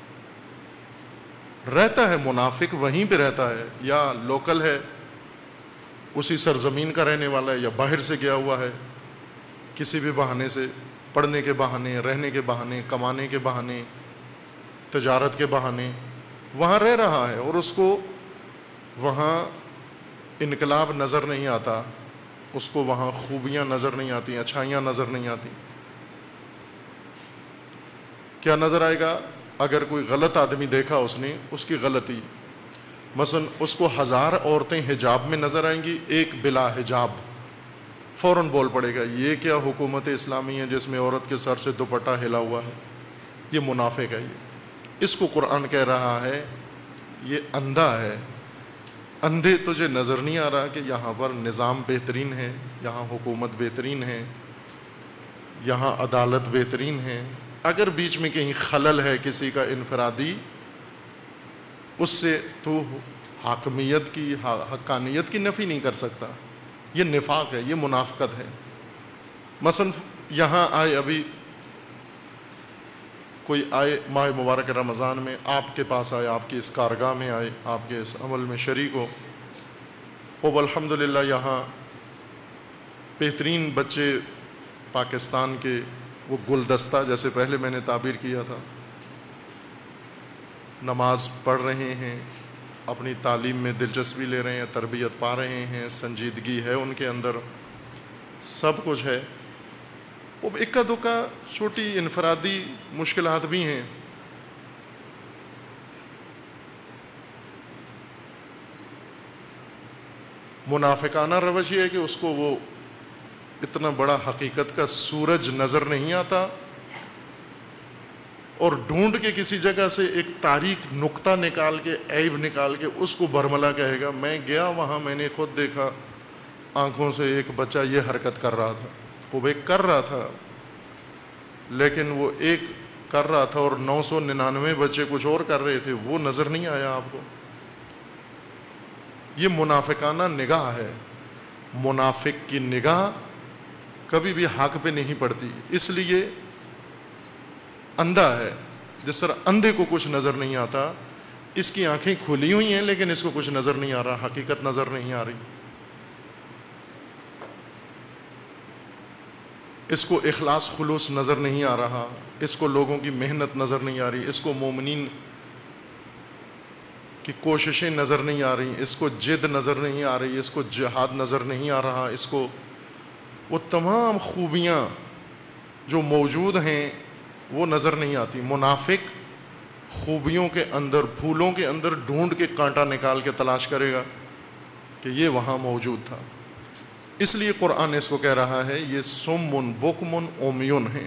رہتا ہے منافق وہیں پہ رہتا ہے، یا لوکل ہے، اسی سرزمین کا رہنے والا ہے، یا باہر سے گیا ہوا ہے، کسی بھی بہانے سے، پڑھنے کے بہانے، رہنے کے بہانے، کمانے کے بہانے، تجارت کے بہانے وہاں رہ رہا ہے، اور اس کو وہاں انقلاب نظر نہیں آتا، اس کو وہاں خوبیاں نظر نہیں آتی، اچھائیاں نظر نہیں آتی۔ کیا نظر آئے گا؟ اگر کوئی غلط آدمی دیکھا اس نے، اس کی غلطی، مثلا اس کو ہزار عورتیں حجاب میں نظر آئیں گی، ایک بلا حجاب، فوراً بول پڑے گا یہ کیا حکومت اسلامی ہے جس میں عورت کے سر سے دوپٹہ ہلا ہوا ہے؟ یہ منافق ہے۔ یہ اس کو قرآن کہہ رہا ہے یہ اندھا ہے۔ اندھے تجھے نظر نہیں آ رہا کہ یہاں پر نظام بہترین ہے، یہاں حکومت بہترین ہے، یہاں عدالت بہترین ہے؟ اگر بیچ میں کہیں خلل ہے کسی کا انفرادی، اس سے تو حاکمیت کی، حقانیت کی نفی نہیں کر سکتا۔ یہ نفاق ہے، یہ منافقت ہے۔ مثلا یہاں آئے، ابھی کوئی آئے ماہ مبارک رمضان میں، آپ کے پاس آئے، آپ کی اس کارگاہ میں آئے، آپ کے اس عمل میں شریک ہو، خوب الحمدللہ یہاں بہترین بچے پاکستان کے، وہ گلدستہ جیسے پہلے میں نے تعبیر کیا تھا، نماز پڑھ رہے ہیں، اپنی تعلیم میں دلچسپی لے رہے ہیں، تربیت پا رہے ہیں، سنجیدگی ہے ان کے اندر، سب کچھ ہے۔ وہ اکا دکا چھوٹی انفرادی مشکلات بھی ہیں۔ منافقانہ روش یہ ہے کہ اس کو وہ اتنا بڑا حقیقت کا سورج نظر نہیں آتا، اور ڈھونڈ کے کسی جگہ سے ایک تاریک نقطہ نکال کے، عیب نکال کے اس کو برملا کہے گا میں گیا وہاں، میں نے خود دیکھا آنکھوں سے ایک بچہ یہ حرکت کر رہا تھا، خوب ایک کر رہا تھا، لیکن وہ ایک کر رہا تھا اور نو سو ننانوے بچے کچھ اور کر رہے تھے، وہ نظر نہیں آیا آپ کو۔ یہ منافقانہ نگاہ ہے۔ منافق کی نگاہ کبھی بھی حق پہ نہیں پڑتی، اس لیے اندھا ہے۔ جس طرح اندھے کو کچھ نظر نہیں آتا، اس کی آنکھیں کھلی ہوئی ہیں لیکن اس کو کچھ نظر نہیں آ رہا، حقیقت نظر نہیں آ رہی۔ اس کو اخلاص خلوص نظر نہیں آ رہا، اس کو لوگوں کی محنت نظر نہیں آ رہی، اس کو مومنین کی کوششیں نظر نہیں آ رہی، اس کو جد نظر نہیں آ رہی، اس کو جہاد نظر نہیں آ رہا، اس کو وہ تمام خوبیاں جو موجود ہیں وہ نظر نہیں آتی۔ منافق خوبیوں کے اندر، پھولوں کے اندر ڈھونڈ کے کانٹا نکال کے تلاش کرے گا کہ یہ وہاں موجود تھا۔ اس لیے قرآن اس کو کہہ رہا ہے یہ سمن بکمن اومیون ہیں۔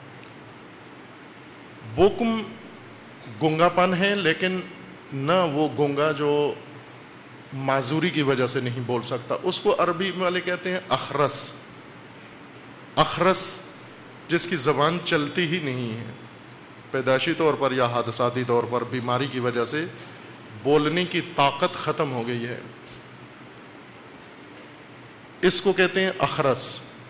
بکم گنگا پن ہے، لیکن نہ وہ گنگا جو معذوری کی وجہ سے نہیں بول سکتا، اس کو عربی والے کہتے ہیں اخرس۔ اخرس جس کی زبان چلتی ہی نہیں ہے، پیدائشی طور پر یا حادثاتی طور پر بیماری کی وجہ سے بولنے کی طاقت ختم ہو گئی ہے، اس کو کہتے ہیں اخرس۔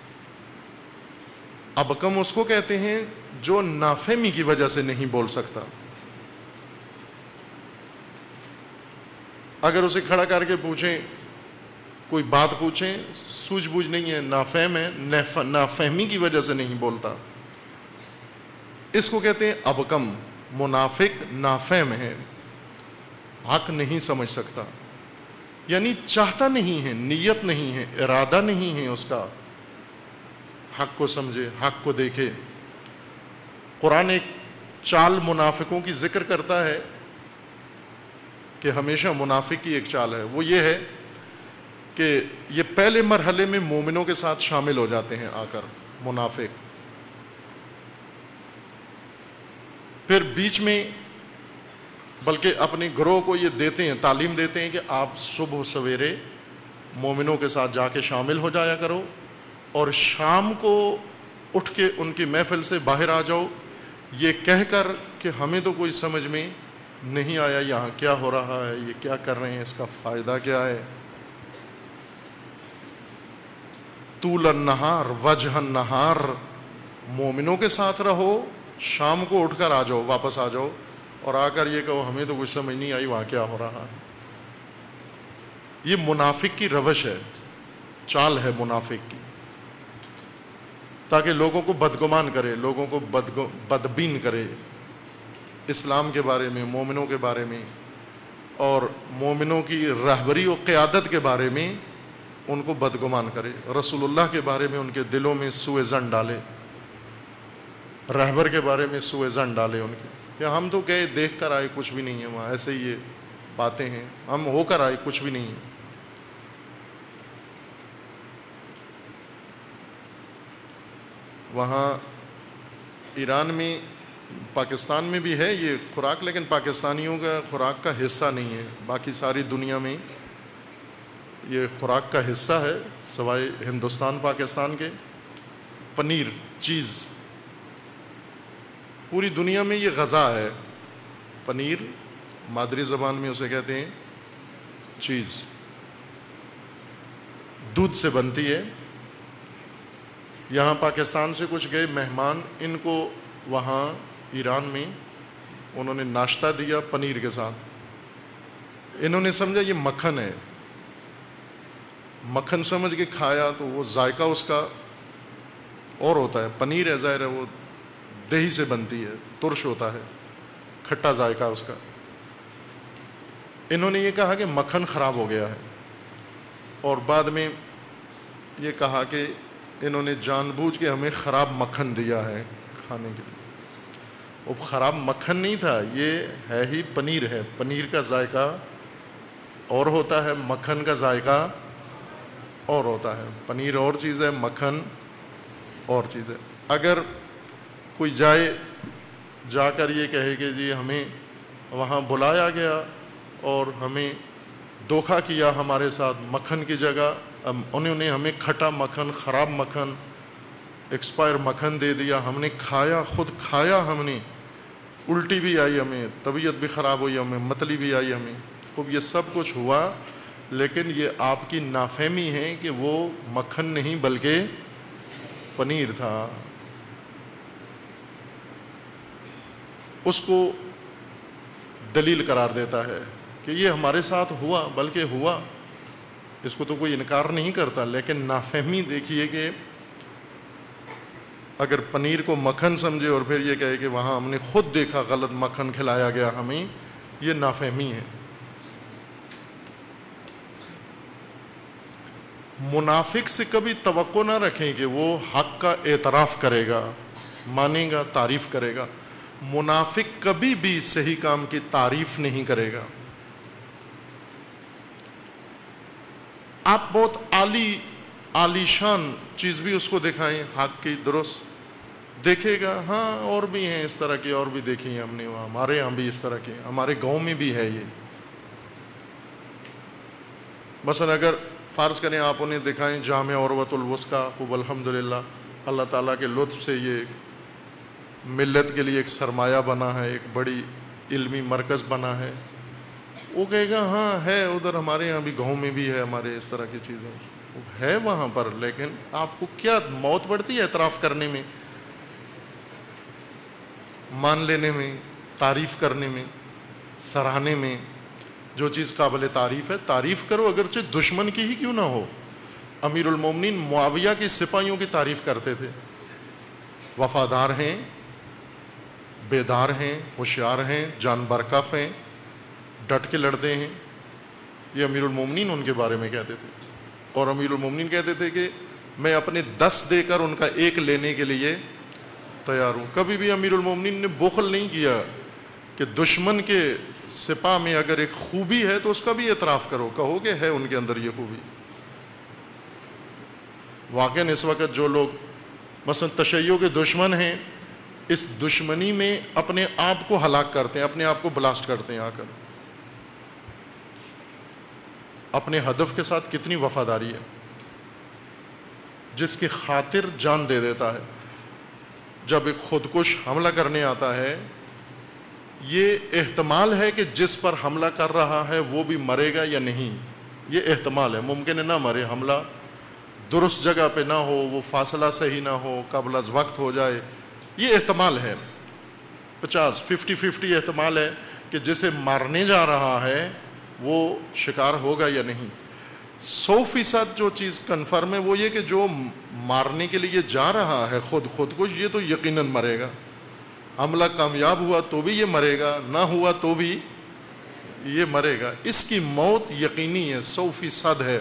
ابکم اس کو کہتے ہیں جو نافہمی کی وجہ سے نہیں بول سکتا۔ اگر اسے کھڑا کر کے پوچھیں، کوئی بات پوچھیں، سوجھ بوجھ نہیں ہے، نافہم ہے، نافہمی کی وجہ سے نہیں بولتا، اس کو کہتے ہیں ابکم۔ منافق نافہم ہے، حق نہیں سمجھ سکتا، یعنی چاہتا نہیں ہے، نیت نہیں ہے، ارادہ نہیں ہے اس کا حق کو سمجھے، حق کو دیکھے۔ قرآن ایک چال منافقوں کی ذکر کرتا ہے کہ ہمیشہ منافق کی ایک چال ہے، وہ یہ ہے کہ یہ پہلے مرحلے میں مومنوں کے ساتھ شامل ہو جاتے ہیں آ کر منافق، پھر بیچ میں بلکہ اپنے گروہ کو یہ دیتے ہیں، تعلیم دیتے ہیں کہ آپ صبح سویرے مومنوں کے ساتھ جا کے شامل ہو جایا کرو، اور شام کو اٹھ کے ان کی محفل سے باہر آ جاؤ، یہ کہہ کر کہ ہمیں تو کوئی سمجھ میں نہیں آیا یہاں کیا ہو رہا ہے، یہ کیا کر رہے ہیں، اس کا فائدہ کیا ہے۔ طول النہار وجہ النہار، مومنوں کے ساتھ رہو، شام کو اٹھ کر آ جاؤ، واپس آ جاؤ، اور آ کر یہ کہو ہمیں تو کچھ سمجھ نہیں آئی وہاں کیا ہو رہا ہے۔ یہ منافق کی روش ہے، چال ہے منافق کی، تاکہ لوگوں کو بدگمان کرے، لوگوں کو بدبین کرے اسلام کے بارے میں، مومنوں کے بارے میں، اور مومنوں کی رہبری و قیادت کے بارے میں ان کو بدگمان کرے، رسول اللہ کے بارے میں ان کے دلوں میں سوء ظن ڈالے، رہبر کے بارے میں سوء ظن ڈالے ان کے، یا ہم تو گئے دیکھ کر آئے کچھ بھی نہیں ہے وہاں، ایسے ہی یہ باتیں ہیں، ہم ہو کر آئے کچھ بھی نہیں ہے۔ وہاں ایران میں، پاکستان میں بھی ہے یہ خوراک، لیکن پاکستانیوں کا خوراک کا حصہ نہیں ہے، باقی ساری دنیا میں یہ خوراک کا حصہ ہے سوائے ہندوستان پاکستان کے۔ پنیر، چیز، پوری دنیا میں یہ غذا ہے۔ پنیر مادری زبان میں اسے کہتے ہیں چیز، دودھ سے بنتی ہے۔ یہاں پاکستان سے کچھ گئے مہمان، ان کو وہاں ایران میں انہوں نے ناشتہ دیا پنیر کے ساتھ، انہوں نے سمجھا یہ مکھن ہے، مکھن سمجھ کے کھایا تو وہ ذائقہ اس کا اور ہوتا ہے، پنیر ہے ظاہر ہے وہ دہی سے بنتی ہے، ترش ہوتا ہے، کھٹا ذائقہ اس کا۔ انہوں نے یہ کہا کہ مکھن خراب ہو گیا ہے، اور بعد میں یہ کہا کہ انہوں نے جان بوجھ کے ہمیں خراب مکھن دیا ہے کھانے کے لیے۔ وہ خراب مکھن نہیں تھا، یہ ہے ہی پنیر ہے، پنیر کا ذائقہ اور ہوتا ہے، مکھن کا ذائقہ اور ہوتا ہے، پنیر اور چیز ہے، مکھن اور چیز ہے۔ اگر کوئی جائے جا کر یہ کہے کہ جی ہمیں وہاں بلایا گیا اور ہمیں دھوکہ کیا ہمارے ساتھ، مکھن کی جگہ انہوں نے ہمیں کھٹا مکھن، خراب مکھن، ایکسپائر مکھن دے دیا، ہم نے کھایا، خود کھایا ہم نے، الٹی بھی آئی ہمیں، طبیعت بھی خراب ہوئی ہمیں، متلی بھی آئی ہمیں، خوب یہ سب کچھ ہوا، لیکن یہ آپ کی نافہمی ہے کہ وہ مکھن نہیں بلکہ پنیر تھا اس کو دلیل قرار دیتا ہے کہ یہ ہمارے ساتھ ہوا، بلکہ ہوا، اس کو تو کوئی انکار نہیں کرتا، لیکن نافہمی دیکھیے کہ اگر پنیر کو مکھن سمجھے اور پھر یہ کہے کہ وہاں ہم نے خود دیکھا غلط مکھن کھلایا گیا ہمیں، یہ نافہمی ہے۔ منافق سے کبھی توقع نہ رکھیں کہ وہ حق کا اعتراف کرے گا، مانے گا، تعریف کرے گا۔ منافق کبھی بھی صحیح کام کی تعریف نہیں کرے گا۔ آپ بہت عالی عالی شان چیز بھی اس کو دکھائیں حق کی، درست دیکھے گا، ہاں اور بھی ہیں اس طرح کی، اور بھی دیکھی ہیں ہم نے، وہاں ہمارے یہاں بھی اس طرح کے، ہمارے گاؤں میں بھی ہے یہ۔ مثلا اگر فرض کریں آپ انہیں دکھائیں جامع عروۃ الوثقیٰ، خوب الحمدللہ اللہ تعالیٰ کے لطف سے یہ ایک ملت کے لیے ایک سرمایہ بنا ہے، ایک بڑی علمی مرکز بنا ہے، وہ کہے گا ہاں ہے ادھر ہمارے یہاں بھی گاؤں میں بھی ہے ہمارے اس طرح کی چیزیں ہے وہاں پر، لیکن آپ کو کیا موت پڑتی ہے اعتراف کرنے میں، مان لینے میں، تعریف کرنے میں، سراہنے میں؟ جو چیز قابل تعریف ہے تعریف کرو، اگرچہ دشمن کی ہی کیوں نہ ہو۔ امیر المومنین معاویہ کی سپاہیوں کی تعریف کرتے تھے، وفادار ہیں، بیدار ہیں، ہوشیار ہیں، جان برکف ہیں، ڈٹ کے لڑتے ہیں، یہ امیر المومنین ان کے بارے میں کہتے تھے۔ اور امیر المومنین کہتے تھے کہ میں اپنے دس دے کر ان کا ایک لینے کے لیے تیار ہوں۔ کبھی بھی امیر المومنین نے بخل نہیں کیا کہ دشمن کے سپاہ میں اگر ایک خوبی ہے تو اس کا بھی اعتراف کرو، کہو کہ ہے ان کے اندر یہ خوبی۔ واقعاً اس وقت جو لوگ مثلا تشیع کے دشمن ہیں، اس دشمنی میں اپنے آپ کو ہلاک کرتے ہیں، اپنے آپ کو بلاسٹ کرتے ہیں آ کر۔ اپنے ہدف کے ساتھ کتنی وفاداری ہے، جس کی خاطر جان دے دیتا ہے۔ جب ایک خودکش حملہ کرنے آتا ہے، یہ احتمال ہے کہ جس پر حملہ کر رہا ہے وہ بھی مرے گا یا نہیں، یہ احتمال ہے، ممکن ہے نہ مرے، حملہ درست جگہ پہ نہ ہو، وہ فاصلہ صحیح نہ ہو، قبل از وقت ہو جائے، یہ احتمال ہے، پچاس ففٹی ففٹی احتمال ہے کہ جسے مارنے جا رہا ہے وہ شکار ہوگا یا نہیں۔ سو فیصد جو چیز کنفرم ہے وہ یہ کہ جو مارنے کے لیے جا رہا ہے خود خود کو یہ تو یقیناً مرے گا، حملہ کامیاب ہوا تو بھی یہ مرے گا، نہ ہوا تو بھی یہ مرے گا، اس کی موت یقینی ہے، سو فیصد ہے۔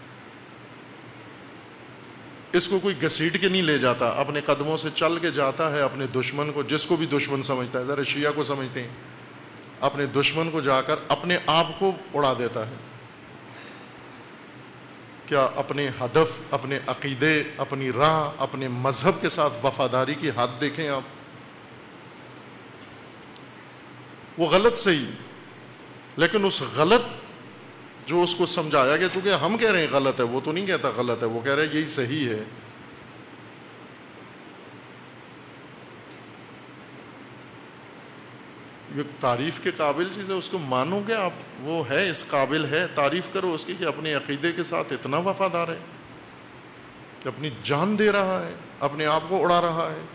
اس کو کوئی گھسیٹ کے نہیں لے جاتا، اپنے قدموں سے چل کے جاتا ہے اپنے دشمن کو، جس کو بھی دشمن سمجھتا ہے، ذرا شیعہ کو سمجھتے ہیں، اپنے دشمن کو جا کر اپنے آپ کو اڑا دیتا ہے۔ کیا اپنے ہدف، اپنے عقیدے، اپنی راہ، اپنے مذہب کے ساتھ وفاداری کی حد دیکھیں آپ۔ وہ غلط صحیح، لیکن اس غلط جو اس کو سمجھایا گیا، چونکہ ہم کہہ رہے ہیں غلط ہے، وہ تو نہیں کہتا غلط ہے، وہ کہہ رہے ہیں یہی صحیح ہے۔ یہ تعریف کے قابل چیز ہے، اس کو مانو گے آپ، وہ ہے، اس قابل ہے، تعریف کرو اس کی کہ اپنے عقیدے کے ساتھ اتنا وفادار ہے کہ اپنی جان دے رہا ہے، اپنے آپ کو اڑا رہا ہے۔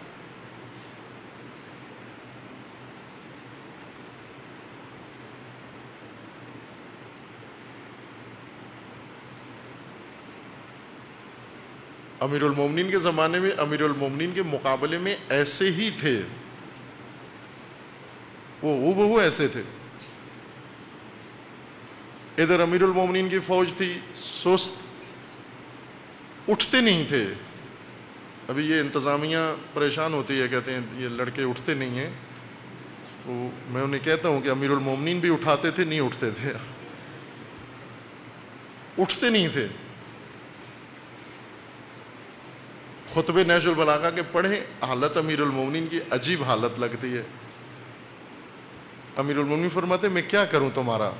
امیر المومنین کے زمانے میں امیر المومنین کے مقابلے میں ایسے ہی تھے، وہ وہ بہو ایسے تھے۔ ادھر امیر المومنین کی فوج تھی، سست، اٹھتے نہیں تھے۔ ابھی یہ انتظامیہ پریشان ہوتی ہے، کہتے ہیں یہ لڑکے اٹھتے نہیں ہیں، وہ میں انہیں کہتا ہوں کہ امیر المومنین بھی اٹھاتے تھے، نہیں اٹھتے تھے، اٹھتے نہیں تھے۔ خطبے نہج البلاغہ کے پڑھیں، حالت امیر المومنین کی عجیب حالت لگتی ہے۔ امیر المومنین فرماتے میں کیا کروں تمہارا؟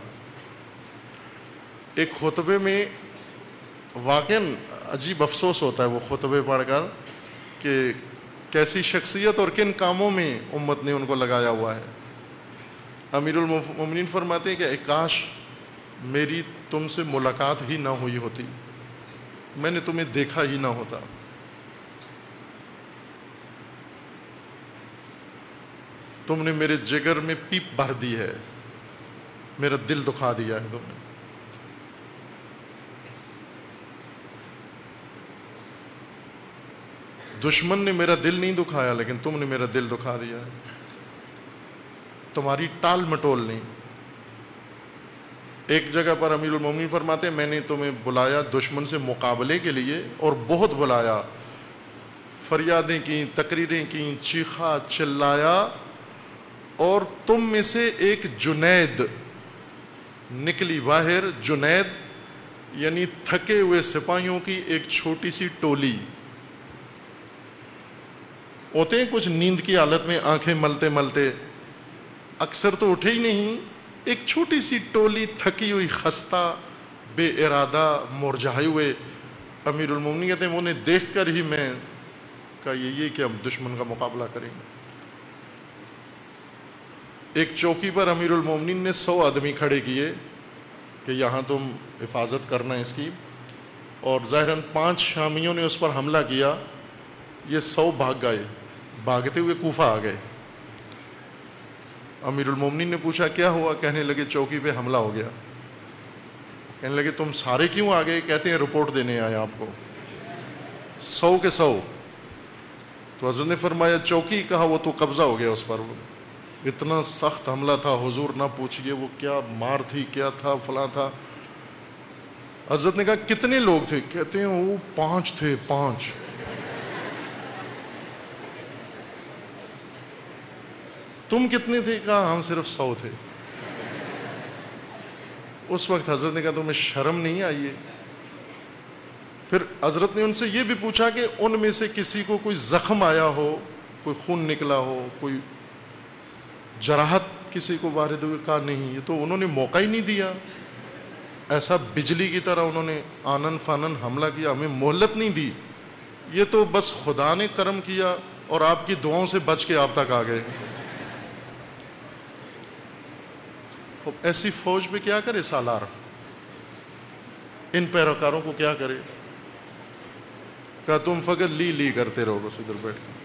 ایک خطبے میں واقعاً عجیب افسوس ہوتا ہے وہ خطبے پڑھ کر کہ کیسی شخصیت اور کن کاموں میں امت نے ان کو لگایا ہوا ہے۔ امیر المومنین فرماتے ہیں کہ کاش میری تم سے ملاقات ہی نہ ہوئی ہوتی، میں نے تمہیں دیکھا ہی نہ ہوتا۔ تم نے میرے جگر میں پیپ بھر دی ہے، میرا دل دکھا دیا ہے تم نے. دشمن نے میرا دل نہیں دکھایا لیکن تم نے میرا دل دکھا دیا ہے. تمہاری ٹال مٹول نہیں. ایک جگہ پر امیر المومنین فرماتے ہیں میں نے تمہیں بلایا دشمن سے مقابلے کے لیے اور بہت بلایا، فریادیں کی، تقریریں کی، چیخا چلایا، اور تم میں سے ایک جنید نکلی باہر. جنید یعنی تھکے ہوئے سپاہیوں کی ایک چھوٹی سی ٹولی. ہوتے ہیں کچھ نیند کی حالت میں آنکھیں ملتے ملتے، اکثر تو اٹھے ہی نہیں. ایک چھوٹی سی ٹولی تھکی ہوئی، خستہ، بے ارادہ، مرجھائے ہوئے. امیر المومنین کہتے ہیں انہیں دیکھ کر ہی میں کہا یہ کہ ہم دشمن کا مقابلہ کریں گے. ایک چوکی پر امیر المومنین نے سو آدمی کھڑے کیے کہ یہاں تم حفاظت کرنا اس کی، اور ظاہراً پانچ شامیوں نے اس پر حملہ کیا. یہ سو بھاگ گئے، بھاگتے ہوئے کوفہ آ گئے. امیر المومنین نے پوچھا کیا ہوا؟ کہنے لگے چوکی پہ حملہ ہو گیا. کہنے لگے تم سارے کیوں آ گئے؟ کہتے ہیں رپورٹ دینے آئے آپ کو، سو کے سو. تو حضرت نے فرمایا چوکی؟ کہا وہ تو قبضہ ہو گیا اس پر. وہ اتنا سخت حملہ تھا حضور نہ پوچھئے، وہ کیا مار تھی، کیا تھا، فلاں تھا. حضرت نے کہا کتنے لوگ تھے؟ کہتے ہیں وہ پانچ تھے، پانچ. تم کتنے تھے؟ کہا ہم صرف سو تھے. اس وقت حضرت نے کہا تمہیں شرم نہیں آئی ہے؟ پھر حضرت نے ان سے یہ بھی پوچھا کہ ان میں سے کسی کو کوئی زخم آیا ہو، کوئی خون نکلا ہو، کوئی جراحت کسی کو وارد ہوئی؟ کہا نہیں. یہ تو انہوں نے موقع ہی نہیں دیا. ایسا بجلی کی طرح انہوں نے آنن فانن حملہ کیا، ہمیں مہلت نہیں دی. یہ تو بس خدا نے کرم کیا اور آپ کی دعاؤں سے بچ کے آپ تک آ گئے. ایسی فوج پہ کیا کرے سالار؟ ان پیروکاروں کو کیا کرے؟ کہا تم فقط لی لی کرتے رہو بس ادھر بیٹھ کے.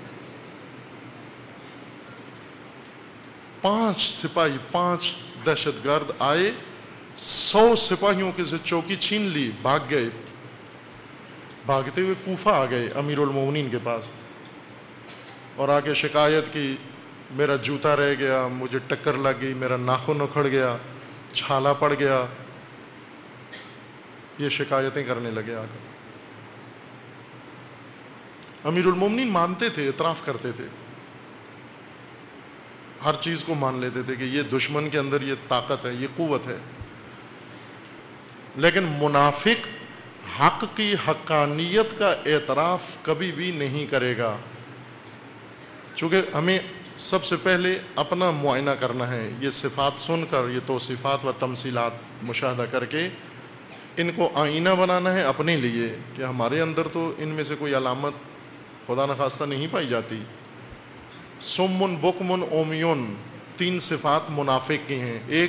پانچ سپاہی، پانچ دہشت گرد آئے، سو سپاہیوں کے سے چوکی چھین لی، بھاگ گئے. بھاگتے ہوئے کوفہ آ گئے امیر المومنین کے پاس اور آ کے شکایت کی میرا جوتا رہ گیا، مجھے ٹکر لگ گئی، میرا ناخن اکھڑ گیا، چھالا پڑ گیا. یہ شکایتیں کرنے لگے آ کر. امیر المومنین مانتے تھے، اعتراف کرتے تھے، ہر چیز کو مان لیتے تھے کہ یہ دشمن کے اندر یہ طاقت ہے، یہ قوت ہے. لیکن منافق حق کی حقانیت کا اعتراف کبھی بھی نہیں کرے گا. چونکہ ہمیں سب سے پہلے اپنا معائنہ کرنا ہے. یہ صفات سن کر، یہ توصیفات و تمثیلات مشاہدہ کر کے ان کو آئینہ بنانا ہے اپنے لیے کہ ہمارے اندر تو ان میں سے کوئی علامت خدا نخواستہ نہیں پائی جاتی. سمن بکمن اومیون، تین صفات منافق کی ہیں. ایک،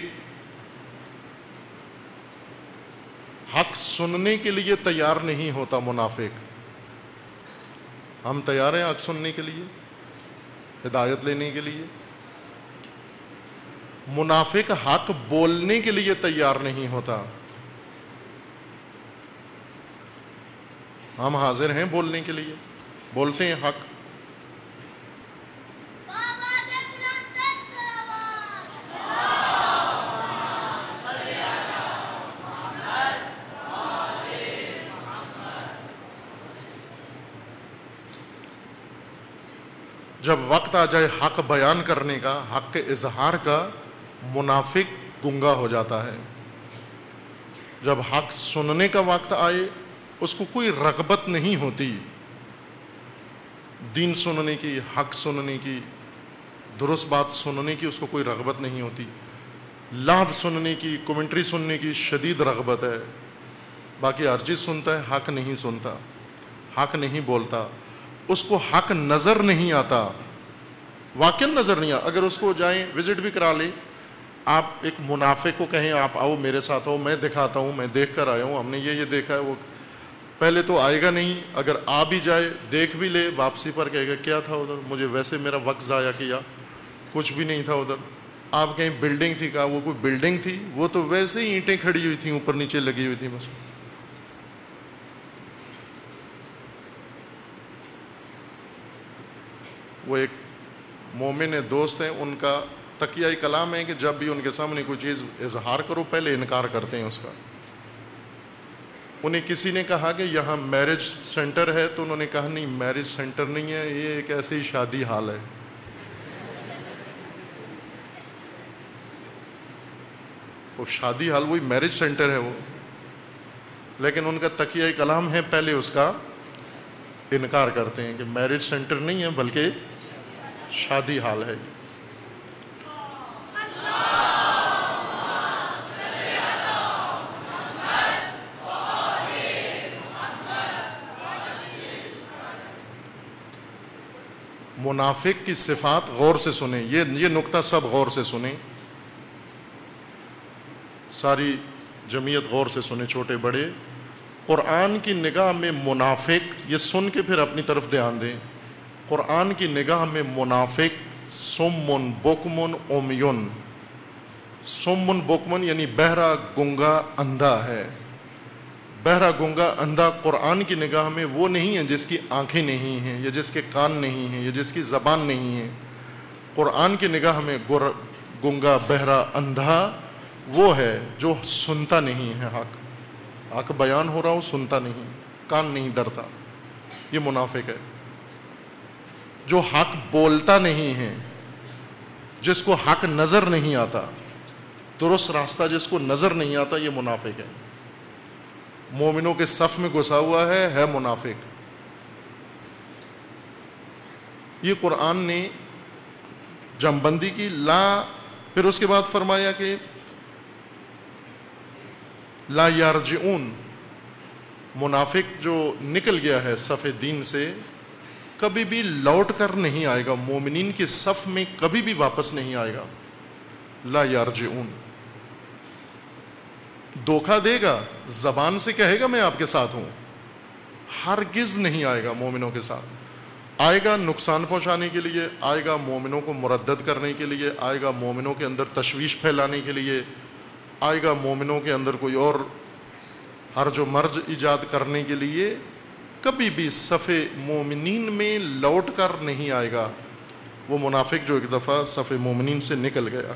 حق سننے کے لیے تیار نہیں ہوتا منافق. ہم تیار ہیں حق سننے کے لیے، ہدایت لینے کے لیے. منافق حق بولنے کے لیے تیار نہیں ہوتا. ہم حاضر ہیں بولنے کے لیے، بولتے ہیں حق. جب وقت آ جائے حق بیان کرنے کا، حق کے اظہار کا، منافق گنگا ہو جاتا ہے. جب حق سننے کا وقت آئے اس کو کوئی رغبت نہیں ہوتی، دین سننے کی، حق سننے کی، درست بات سننے کی اس کو کوئی رغبت نہیں ہوتی. لاو سننے کی، کمنٹری سننے کی شدید رغبت ہے. باقی ہر چیز سنتا ہے، حق نہیں سنتا، حق نہیں بولتا. اس کو حق نظر نہیں آتا، واقعا نظر نہیں آتا. اگر اس کو جائیں وزٹ بھی کرا لیں، آپ ایک منافق کو کہیں آپ آؤ میرے ساتھ آؤ، میں دکھاتا ہوں، میں دیکھ کر آیا ہوں، ہم نے یہ یہ دیکھا ہے، وہ پہلے تو آئے گا نہیں. اگر آ بھی جائے، دیکھ بھی لے، واپسی پر کہے گا کیا تھا ادھر، مجھے ویسے میرا وقت ضائع کیا. کچھ بھی نہیں تھا ادھر. آپ کہیں بلڈنگ تھی, کہا وہ کوئی بلڈنگ تھی, وہ تو ویسے ہی اینٹیں کھڑی ہوئی تھیں اوپر نیچے لگی ہوئی تھیں بس. وہ ایک مومن دوست ہیں, ان کا تقیہ کلام ہے کہ جب بھی ان کے سامنے کوئی چیز اظہار کرو پہلے انکار کرتے ہیں اس کا. انہیں کسی نے کہا کہ یہاں میرج سینٹر ہے, تو انہوں نے کہا نہیں میرج سینٹر نہیں ہے, یہ ایک ایسے ہی شادی حال ہے. وہ شادی حال وہی میرج سینٹر ہے وہ, لیکن ان کا تقیہ کلام ہے پہلے اس کا انکار کرتے ہیں کہ میرج سینٹر نہیں ہے بلکہ شادی حال ہے. منافق کی صفات غور سے سنیں, یہ یہ نقطہ سب غور سے سنیں, ساری جمعیت غور سے سنیں, چھوٹے بڑے. قرآن کی نگاہ میں منافق, یہ سن کے پھر اپنی طرف دھیان دیں, قرآن کی نگاہ میں منافق سمن بکمن امیون, سمن بکمن یعنی بہرا گنگا اندھا ہے. بہرا گنگا اندھا قرآن کی نگاہ میں وہ نہیں ہے جس کی آنکھیں نہیں ہیں یا جس کے کان نہیں ہیں یا جس کی زبان نہیں ہے. قرآن کی نگاہ میں گنگا بہرا اندھا وہ ہے جو سنتا نہیں ہے حق, حق بیان ہو رہا ہو سنتا نہیں, کان نہیں دھرتا, یہ منافق ہے. جو حق بولتا نہیں ہے, جس کو حق نظر نہیں آتا, درست راستہ جس کو نظر نہیں آتا, یہ منافق ہے. مومنوں کے صف میں گھسا ہوا ہے ہے منافق. یہ قرآن نے جم بندی کی لا, پھر اس کے بعد فرمایا کہ لا یارجعون, منافق جو نکل گیا ہے صف دین سے کبھی بھی لوٹ کر نہیں آئے گا, مومنین کے صف میں کبھی بھی واپس نہیں آئے گا. لا یارجعون, دھوکہ دے گا, زبان سے کہے گا میں آپ کے ساتھ ہوں, ہرگز نہیں آئے گا مومنوں کے ساتھ. آئے گا نقصان پہنچانے کے لیے, آئے گا مومنوں کو مردد کرنے کے لیے, آئے گا مومنوں کے اندر تشویش پھیلانے کے لیے, آئے گا مومنوں کے اندر کوئی اور ہرج و مرج ایجاد کرنے کے لیے. کبھی بھی صف مومنین میں لوٹ کر نہیں آئے گا. وہ منافق جو ایک دفعہ صف مومنین سے نکل گیا.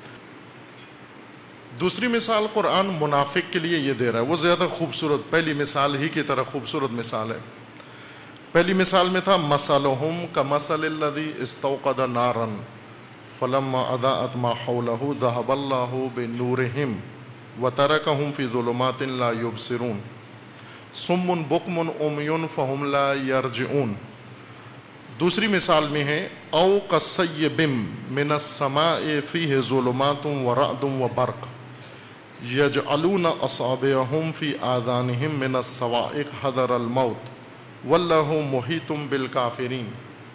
دوسری مثال قرآن منافق کے لیے یہ دے رہا ہے, وہ زیادہ خوبصورت, پہلی مثال ہی کی طرح خوبصورت مثال ہے. پہلی مثال میں تھا مثلہم کمثل الذی استوقد نارا فلما اضاءت ما حولہ ذہب اللہ بنورہم وترکہم فی ظلمات لا یبصرون صم بکم عمی فہم لا یرجعون. دوسری مثال میں ہے او کصیب من السماء فیہ ظلمات ورعد وبرق یجعلون اصابعہم فی آذانہم من الصواعق حذر الموت واللہ محیط بالکافرین.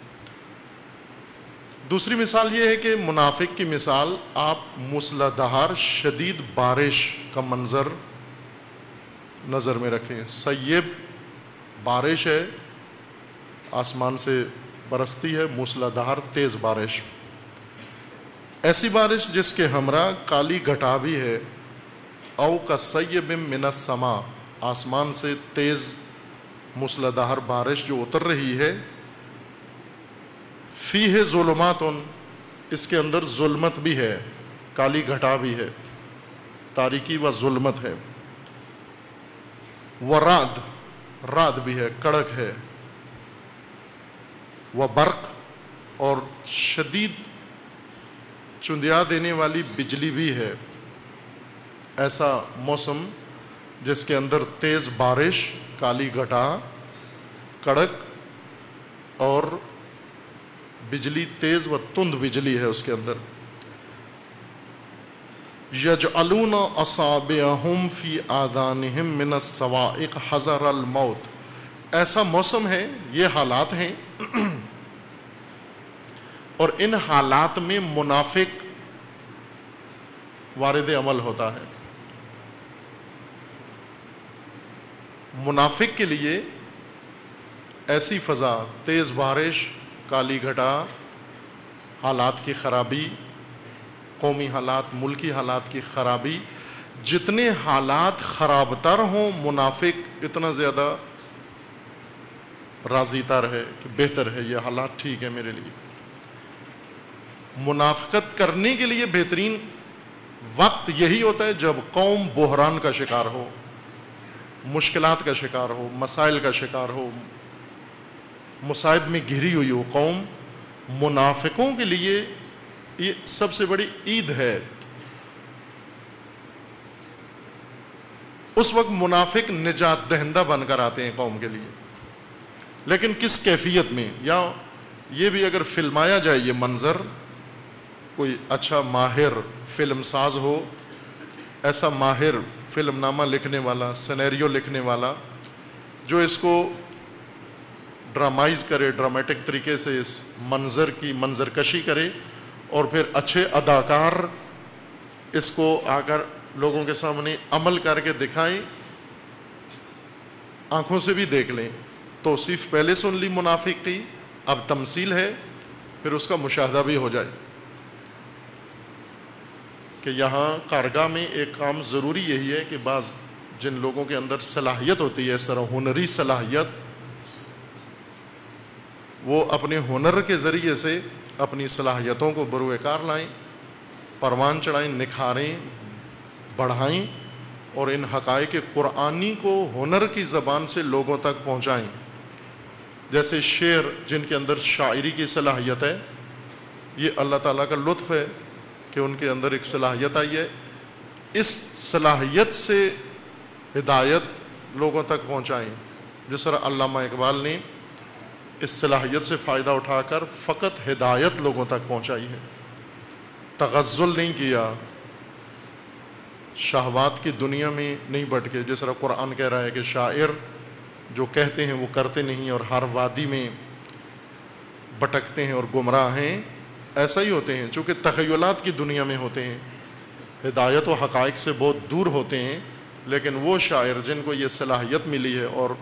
دوسری مثال یہ ہے کہ منافق کی مثال آپ موسلا دھار شدید بارش کا منظر نظر میں رکھیں. سیب بارش ہے, آسمان سے برستی ہے, موسلا دھار تیز بارش, ایسی بارش جس کے ہمراہ کالی گھٹا بھی ہے. او کا سیب من السما, آسمان سے تیز موسلا دھار بارش جو اتر رہی ہے. فیہ ظلمات, اس کے اندر ظلمت بھی ہے, کالی گھٹا بھی ہے, تاریکی و ظلمت ہے. ورعد, رعد بھی ہے, کڑک ہے. و برق, اور شدید چندیا دینے والی بجلی بھی ہے. ایسا موسم جس کے اندر تیز بارش, کالی گھٹا, کڑک اور بجلی, تیز و تند بجلی ہے اس کے اندر. یجعلون اصابعہم فی آذانہم من الصواعق حذر الموت, ایسا موسم ہے, یہ حالات ہیں, اور ان حالات میں منافق وارد عمل ہوتا ہے. منافق کے لیے ایسی فضا, تیز بارش, کالی گھٹا, حالات کی خرابی، قومی حالات، ملکی حالات کی خرابی، جتنے حالات خراب تر ہوں منافق اتنا زیادہ راضی تر ہے کہ بہتر ہے، یہ حالات ٹھیک ہے میرے لیے۔ منافقت کرنے کے لیے بہترین وقت یہی ہوتا ہے جب قوم بحران کا شکار ہو، مشکلات کا شکار ہو، مسائل کا شکار ہو، مصائب میں گھری ہوئی ہو قوم۔ منافقوں کے لیے یہ سب سے بڑی عید ہے۔ اس وقت منافق نجات دہندہ بن کر آتے ہیں قوم کے لیے، لیکن کس کیفیت میں؟ یا یہ بھی اگر فلمایا جائے یہ منظر، کوئی اچھا ماہر فلم ساز ہو، ایسا ماہر فلم نامہ لکھنے والا، سینیریو لکھنے والا، جو اس کو ڈرامائز کرے، ڈرامیٹک طریقے سے اس منظر کی منظر کشی کرے، اور پھر اچھے اداکار اس کو آ کر لوگوں کے سامنے عمل کر کے دکھائیں، آنکھوں سے بھی دیکھ لیں۔ توصیف پہلے سن لی منافق کی، اب تمثیل ہے، پھر اس کا مشاہدہ بھی ہو جائے کہ یہاں کارگاہ میں ایک کام ضروری یہی ہے کہ بعض جن لوگوں کے اندر صلاحیت ہوتی ہے، اس طرح ہنری صلاحیت، وہ اپنے ہنر کے ذریعے سے اپنی صلاحیتوں کو بروئے کار لائیں، پروان چڑھائیں، نکھاریں، بڑھائیں، اور ان حقائق قرآنی کو ہنر کی زبان سے لوگوں تک پہنچائیں۔ جیسے شعر جن کے اندر شاعری کی صلاحیت ہے، یہ اللہ تعالیٰ کا لطف ہے کہ ان کے اندر ایک صلاحیت آئی ہے، اس صلاحیت سے ہدایت لوگوں تک پہنچائیں۔ جس طرح علامہ اقبال نے اس صلاحیت سے فائدہ اٹھا کر فقط ہدایت لوگوں تک پہنچائی ہے، تغزل نہیں کیا، شہوات کی دنیا میں نہیں بھٹکے۔ جس طرح قرآن کہہ رہا ہے کہ شاعر جو کہتے ہیں وہ کرتے نہیں، اور ہر وادی میں بھٹکتے ہیں اور گمراہ ہیں، ایسا ہی ہوتے ہیں، چونکہ تخیلات کی دنیا میں ہوتے ہیں، ہدایت و حقائق سے بہت دور ہوتے ہیں۔ لیکن وہ شاعر جن کو یہ صلاحیت ملی ہے اور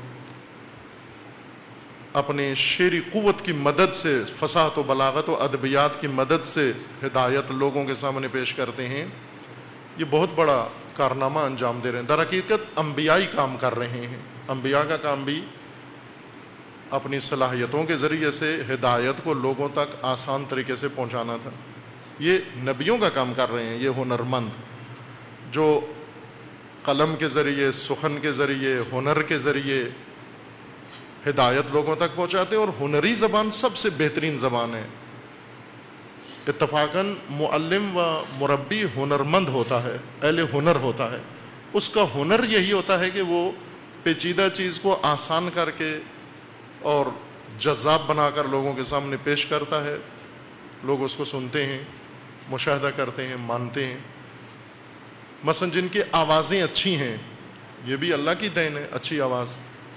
اپنے شعری قوت کی مدد سے، فصاحت و بلاغت و ادبیات کی مدد سے ہدایت لوگوں کے سامنے پیش کرتے ہیں، یہ بہت بڑا کارنامہ انجام دے رہے ہیں۔ در حقیقت انبیاء ہی کام کر رہے ہیں۔ انبیاء کا کام بھی اپنی صلاحیتوں کے ذریعے سے ہدایت کو لوگوں تک آسان طریقے سے پہنچانا تھا۔ یہ نبیوں کا کام کر رہے ہیں، یہ ہنرمند جو قلم کے ذریعے، سخن کے ذریعے، ہنر کے ذریعے ہدایت لوگوں تک پہنچاتے ہیں۔ اور ہنری زبان سب سے بہترین زبان ہے۔ اتفاقاً معلم و مربی ہنرمند ہوتا ہے، اہل ہنر ہوتا ہے۔ اس کا ہنر یہی ہوتا ہے کہ وہ پیچیدہ چیز کو آسان کر کے اور جذاب بنا کر لوگوں کے سامنے پیش کرتا ہے، لوگ اس کو سنتے ہیں، مشاہدہ کرتے ہیں، مانتے ہیں۔ مثلا جن کی آوازیں اچھی ہیں، یہ بھی اللہ کی دین ہے، اچھی آواز،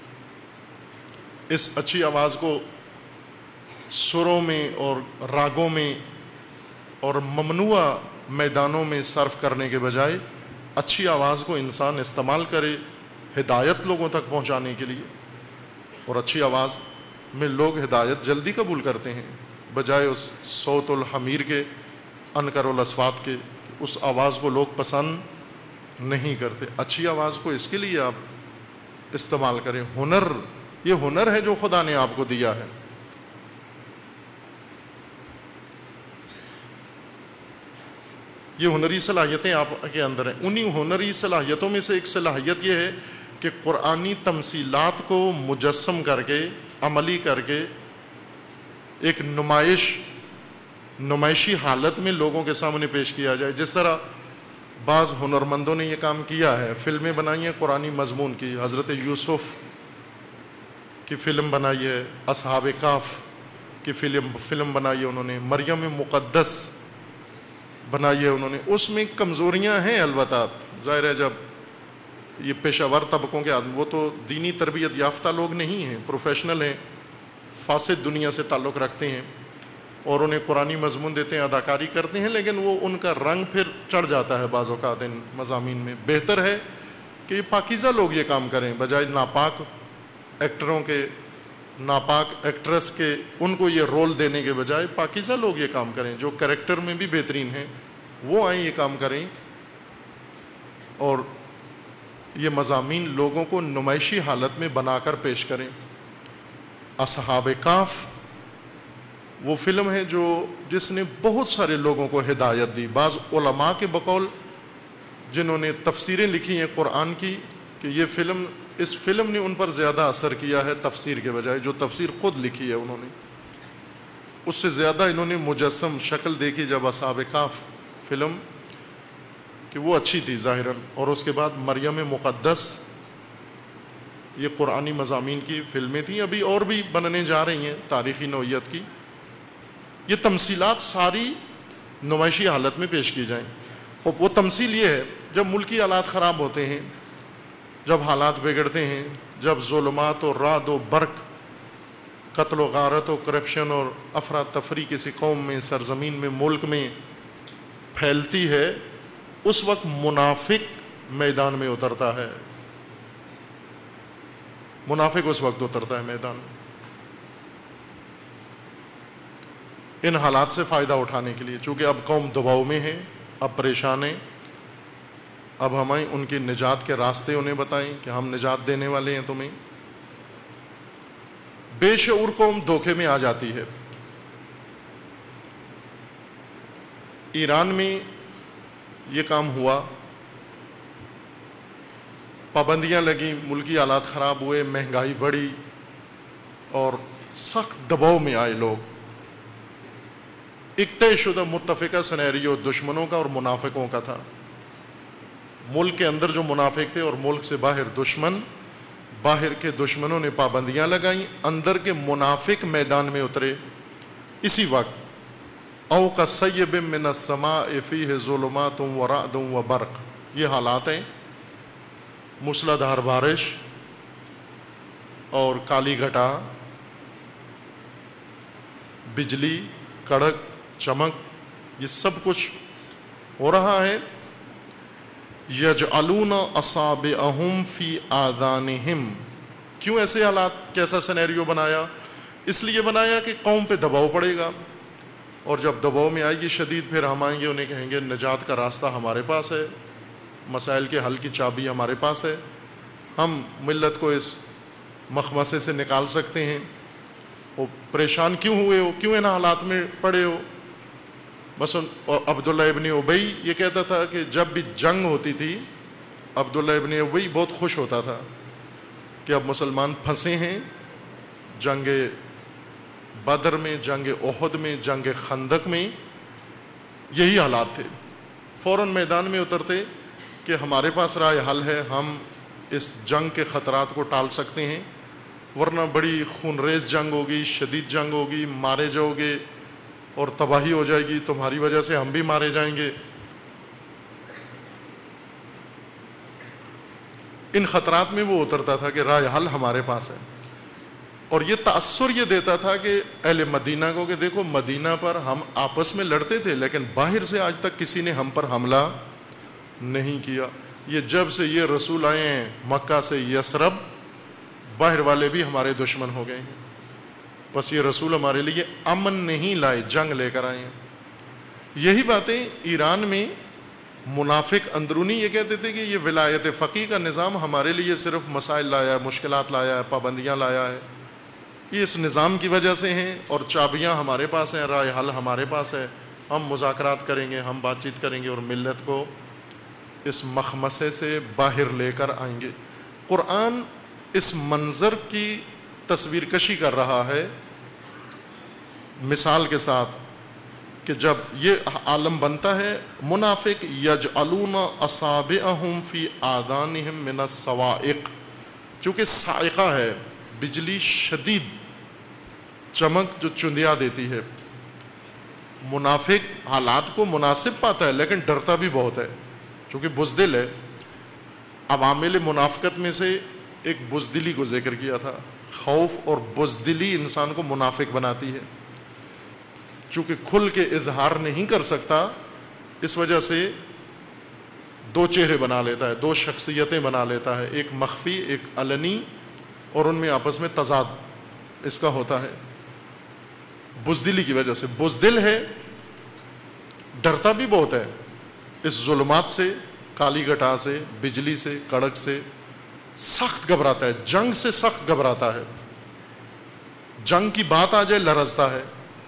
اس اچھی آواز کو سروں میں اور راگوں میں اور ممنوع میدانوں میں صرف کرنے کے بجائے اچھی آواز کو انسان استعمال کرے ہدایت لوگوں تک پہنچانے کے لیے، اور اچھی آواز میں لوگ ہدایت جلدی قبول کرتے ہیں بجائے اس صوت الحمیر کے، انکر الاصوات کے۔ اس آواز کو لوگ پسند نہیں کرتے۔ اچھی آواز کو اس کے لیے آپ استعمال کریں۔ ہنر، یہ ہنر ہے جو خدا نے آپ کو دیا ہے۔ یہ ہنری صلاحیتیں آپ کے اندر ہیں۔ انہی ہنری صلاحیتوں میں سے ایک صلاحیت یہ ہے کہ قرآنی تمثیلات کو مجسم کر کے، عملی کر کے ایک نمائش نمائشی حالت میں لوگوں کے سامنے پیش کیا جائے۔ جس طرح بعض ہنرمندوں نے یہ کام کیا ہے، فلمیں بنائی ہیں قرآنی مضمون کی، حضرت یوسف کی فلم بنائی ہے، اصحاب کہف کی فلم فلم بنائی ہے انہوں نے، مریم مقدس بنائی ہے انہوں نے۔ اس میں کمزوریاں ہیں البتہ، ظاہر ہے جب یہ پیشہ ور طبقوں کے آدمی، وہ تو دینی تربیت یافتہ لوگ نہیں ہیں، پروفیشنل ہیں، فاسد دنیا سے تعلق رکھتے ہیں، اور انہیں قرآنی مضمون دیتے ہیں، اداکاری کرتے ہیں، لیکن وہ ان کا رنگ پھر چڑھ جاتا ہے بعض اوقات ان مضامین میں۔ بہتر ہے کہ یہ پاکیزہ لوگ یہ کام کریں بجائے ناپاک ایکٹروں کے، ناپاک ایکٹریس کے ان کو یہ رول دینے کے بجائے پاکیزہ لوگ یہ کام کریں جو کریکٹر میں بھی بہترین ہیں، وہ آئیں یہ کام کریں اور یہ مضامین لوگوں کو نمائشی حالت میں بنا کر پیش کریں۔ اصحاب کہف وہ فلم ہے جو جس نے بہت سارے لوگوں کو ہدایت دی۔ بعض علماء کے بقول جنہوں نے تفسیریں لکھی ہیں قرآن کی کہ یہ فلم اس فلم نے ان پر زیادہ اثر کیا ہے تفسیر کے بجائے، جو تفسیر خود لکھی ہے انہوں نے اس سے زیادہ انہوں نے مجسم شکل دیکھی جب اصحاب کہف فلم کہ وہ اچھی تھی ظاہراً، اور اس کے بعد مریم مقدس، یہ قرآنی مضامین کی فلمیں تھیں، ابھی اور بھی بننے جا رہی ہیں تاریخی نوعیت کی۔ یہ تمثیلات ساری نمائشی حالت میں پیش کی جائیں، اور وہ تمثیل یہ ہے جب ملکی حالات خراب ہوتے ہیں، جب حالات بگڑتے ہیں، جب ظلمات و رعد و برق، قتل و غارت و کرپشن اور افراتفری کسی قوم میں، سرزمین میں، ملک میں پھیلتی ہے، اس وقت منافق میدان میں اترتا ہے، منافق اس وقت اترتا ہے میدان میں ان حالات سے فائدہ اٹھانے کے لیے، چونکہ اب قوم دباؤ میں ہے، اب پریشان ہے، اب ہمیں ان کی نجات کے راستے انہیں بتائیں کہ ہم نجات دینے والے ہیں تمہیں۔ بے شعور قوم دھوکے میں آ جاتی ہے۔ ایران میں یہ کام ہوا، پابندیاں لگیں، ملکی حالات خراب ہوئے، مہنگائی بڑھی اور سخت دباؤ میں آئے لوگ۔ ایک طے شدہ متفقہ سینیریو دشمنوں کا اور منافقوں کا تھا، ملک کے اندر جو منافق تھے اور ملک سے باہر دشمن، باہر کے دشمنوں نے پابندیاں لگائیں، اندر کے منافق میدان میں اترے۔ اسی وقت او کصیب من السماء فیہ ظلمات ورعد وبرق، یہ حالات ہیں، موسلا دھار بارش اور کالی گھٹا، بجلی، کڑک، چمک، یہ سب کچھ ہو رہا ہے۔ یجعلون اصابعہم فی آذانہم، کیوں ایسے حالات، کیسا سینیریو بنایا؟ اس لیے بنایا کہ قوم پہ دباؤ پڑے گا، اور جب دباؤ میں آئے گی شدید، پھر ہم آئیں گے انہیں کہیں گے نجات کا راستہ ہمارے پاس ہے، مسائل کے حل کی چابی ہمارے پاس ہے، ہم ملت کو اس مخمصے سے نکال سکتے ہیں۔ وہ پریشان کیوں ہوئے ہو، کیوں ان حالات میں پڑے ہو؟ مثلا عبداللہ ابن ابی یہ کہتا تھا کہ جب بھی جنگ ہوتی تھی، عبداللہ ابن ابی بہت خوش ہوتا تھا کہ اب مسلمان پھنسے ہیں، جنگ بدر میں، جنگ احد میں، جنگ خندق میں یہی حالات تھے۔ فوراً میدان میں اترتے کہ ہمارے پاس رائے حل ہے، ہم اس جنگ کے خطرات کو ٹال سکتے ہیں، ورنہ بڑی خونریز جنگ ہوگی، شدید جنگ ہوگی، مارے جاؤ گے اور تباہی ہو جائے گی، تمہاری وجہ سے ہم بھی مارے جائیں گے۔ ان خطرات میں وہ اترتا تھا کہ رائے حل ہمارے پاس ہے، اور یہ تأثر یہ دیتا تھا کہ اہل مدینہ کو کہ دیکھو مدینہ پر ہم آپس میں لڑتے تھے لیکن باہر سے آج تک کسی نے ہم پر حملہ نہیں کیا، یہ جب سے یہ رسول آئے ہیں مکہ سے یثرب، باہر والے بھی ہمارے دشمن ہو گئے ہیں، بس یہ رسول ہمارے لیے امن نہیں لائے، جنگ لے کر آئے ہیں۔ یہی باتیں ایران میں منافق اندرونی یہ کہتے تھے کہ یہ ولایت فقیہ کا نظام ہمارے لیے صرف مسائل لایا ہے، مشکلات لایا ہے، پابندیاں لایا ہے، یہ اس نظام کی وجہ سے ہیں، اور چابیاں ہمارے پاس ہیں، رائے حل ہمارے پاس ہے، ہم مذاکرات کریں گے، ہم بات چیت کریں گے اور ملت کو اس مخمصے سے باہر لے کر آئیں گے۔ قرآن اس منظر کی تصویر کشی کر رہا ہے مثال کے ساتھ کہ جب یہ عالم بنتا ہے، منافق یجعلون اصابعہم فی آذانہم من الصواعق، چونکہ صاعقہ ہے بجلی، شدید چمک جو چندیا دیتی ہے، منافق حالات کو مناسب پاتا ہے لیکن ڈرتا بھی بہت ہے چونکہ بزدل ہے۔ عوامل منافقت میں سے ایک بزدلی کو ذکر کیا تھا، خوف اور بزدلی انسان کو منافق بناتی ہے، چونکہ کھل کے اظہار نہیں کر سکتا، اس وجہ سے دو چہرے بنا لیتا ہے، دو شخصیتیں بنا لیتا ہے، ایک مخفی، ایک علنی، اور ان میں آپس میں تضاد۔ اس کا ہوتا ہے بزدلی کی وجہ سے. بزدل ہے, ڈرتا بھی بہت ہے اس ظلمات سے, کالی گھٹا سے, بجلی سے, کڑک سے, سخت گھبراتا ہے, جنگ سے سخت گھبراتا ہے, جنگ کی بات آ جائے لرزتا ہے.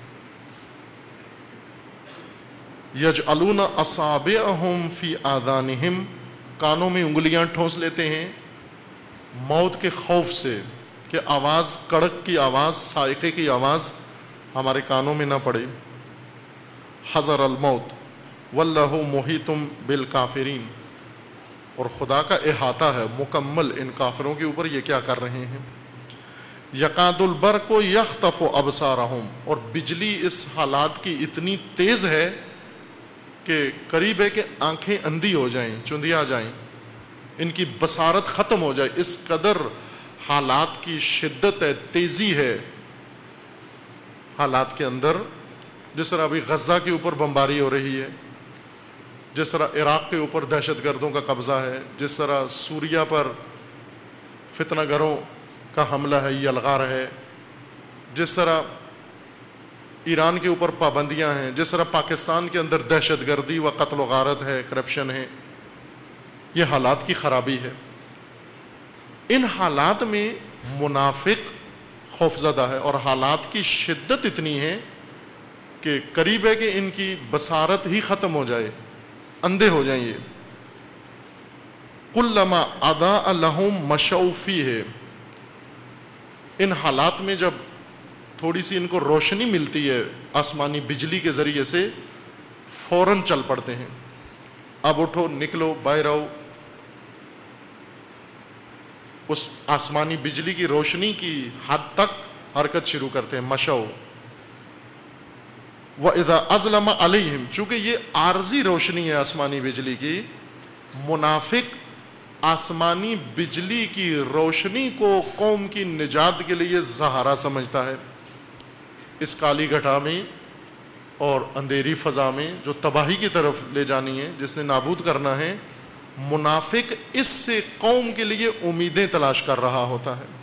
یجعلون اصابعہم فی آذانہم, کانوں میں انگلیاں ٹھونس لیتے ہیں موت کے خوف سے کہ آواز, کڑک کی آواز, صاعقے کی آواز ہمارے کانوں میں نہ پڑے. حذر الموت واللہ محیط بالکافرین, اور خدا کا احاطہ ہے مکمل ان کافروں کے اوپر یہ کیا کر رہے ہیں. یکاد البرق یخطف ابصارہم, اور بجلی اس حالات کی اتنی تیز ہے کہ قریب ہے کہ آنکھیں اندھی ہو جائیں, چندیا جائیں, ان کی بصارت ختم ہو جائے. اس قدر حالات کی شدت ہے, تیزی ہے حالات کے اندر. جس طرح ابھی غزہ کے اوپر بمباری ہو رہی ہے, جس طرح عراق کے اوپر دہشت گردوں کا قبضہ ہے, جس طرح سوریہ پر فتنہ گروں کا حملہ ہے, یلغار ہے, جس طرح ایران کے اوپر پابندیاں ہیں, جس طرح پاکستان کے اندر دہشت گردی و قتل و غارت ہے, کرپشن ہے, یہ حالات کی خرابی ہے. ان حالات میں منافق خوفزدہ ہے, اور حالات کی شدت اتنی ہے کہ قریب ہے کہ ان کی بصارت ہی ختم ہو جائے, اندھے ہو جائیں. یہ کلما اضاء لهم مشوا فیہ, ان حالات میں جب تھوڑی سی ان کو روشنی ملتی ہے آسمانی بجلی کے ذریعے سے, فوراً چل پڑتے ہیں. اب اٹھو, نکلو, باہر آؤ. اس آسمانی بجلی کی روشنی کی حد تک حرکت شروع کرتے ہیں. مشوا وَإِذَا أَظْلَمَ عَلَيْهِمْ, چونکہ یہ عارضی روشنی ہے آسمانی بجلی کی, منافق آسمانی بجلی کی روشنی کو قوم کی نجات کے لیے سہارا سمجھتا ہے. اس کالی گھٹا میں اور اندھیری فضا میں جو تباہی کی طرف لے جانی ہے, جس نے نابود کرنا ہے, منافق اس سے قوم کے لیے امیدیں تلاش کر رہا ہوتا ہے.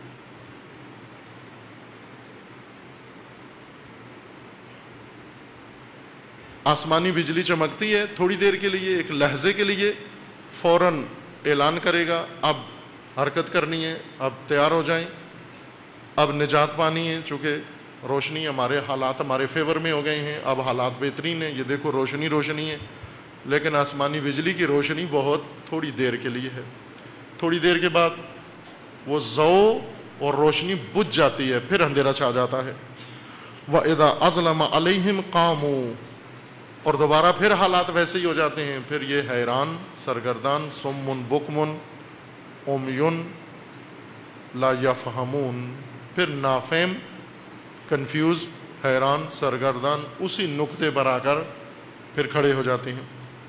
آسمانی بجلی چمکتی ہے تھوڑی دیر کے لیے, ایک لحظے کے لیے, فوراً اعلان کرے گا اب حرکت کرنی ہے, اب تیار ہو جائیں, اب نجات پانی ہے. چونکہ روشنی, ہمارے حالات ہمارے فیور میں ہو گئے ہیں, اب حالات بہترین ہیں, یہ دیکھو روشنی روشنی ہے. لیکن آسمانی بجلی کی روشنی بہت تھوڑی دیر کے لیے ہے, تھوڑی دیر کے بعد وہ ضوء اور روشنی بجھ جاتی ہے, پھر اندھیرا چھا جاتا ہے. وَإِذَا أَظْلَمَ عَلَيْهِمْ قَامُوا, اور دوبارہ پھر حالات ویسے ہی ہو جاتے ہیں. پھر یہ حیران, سرگردان, صم بکم عمی لا یفہمون, پھر نافہم, کنفیوز, حیران, سرگردان, اسی نقطے پر آ کر پھر کھڑے ہو جاتے ہیں.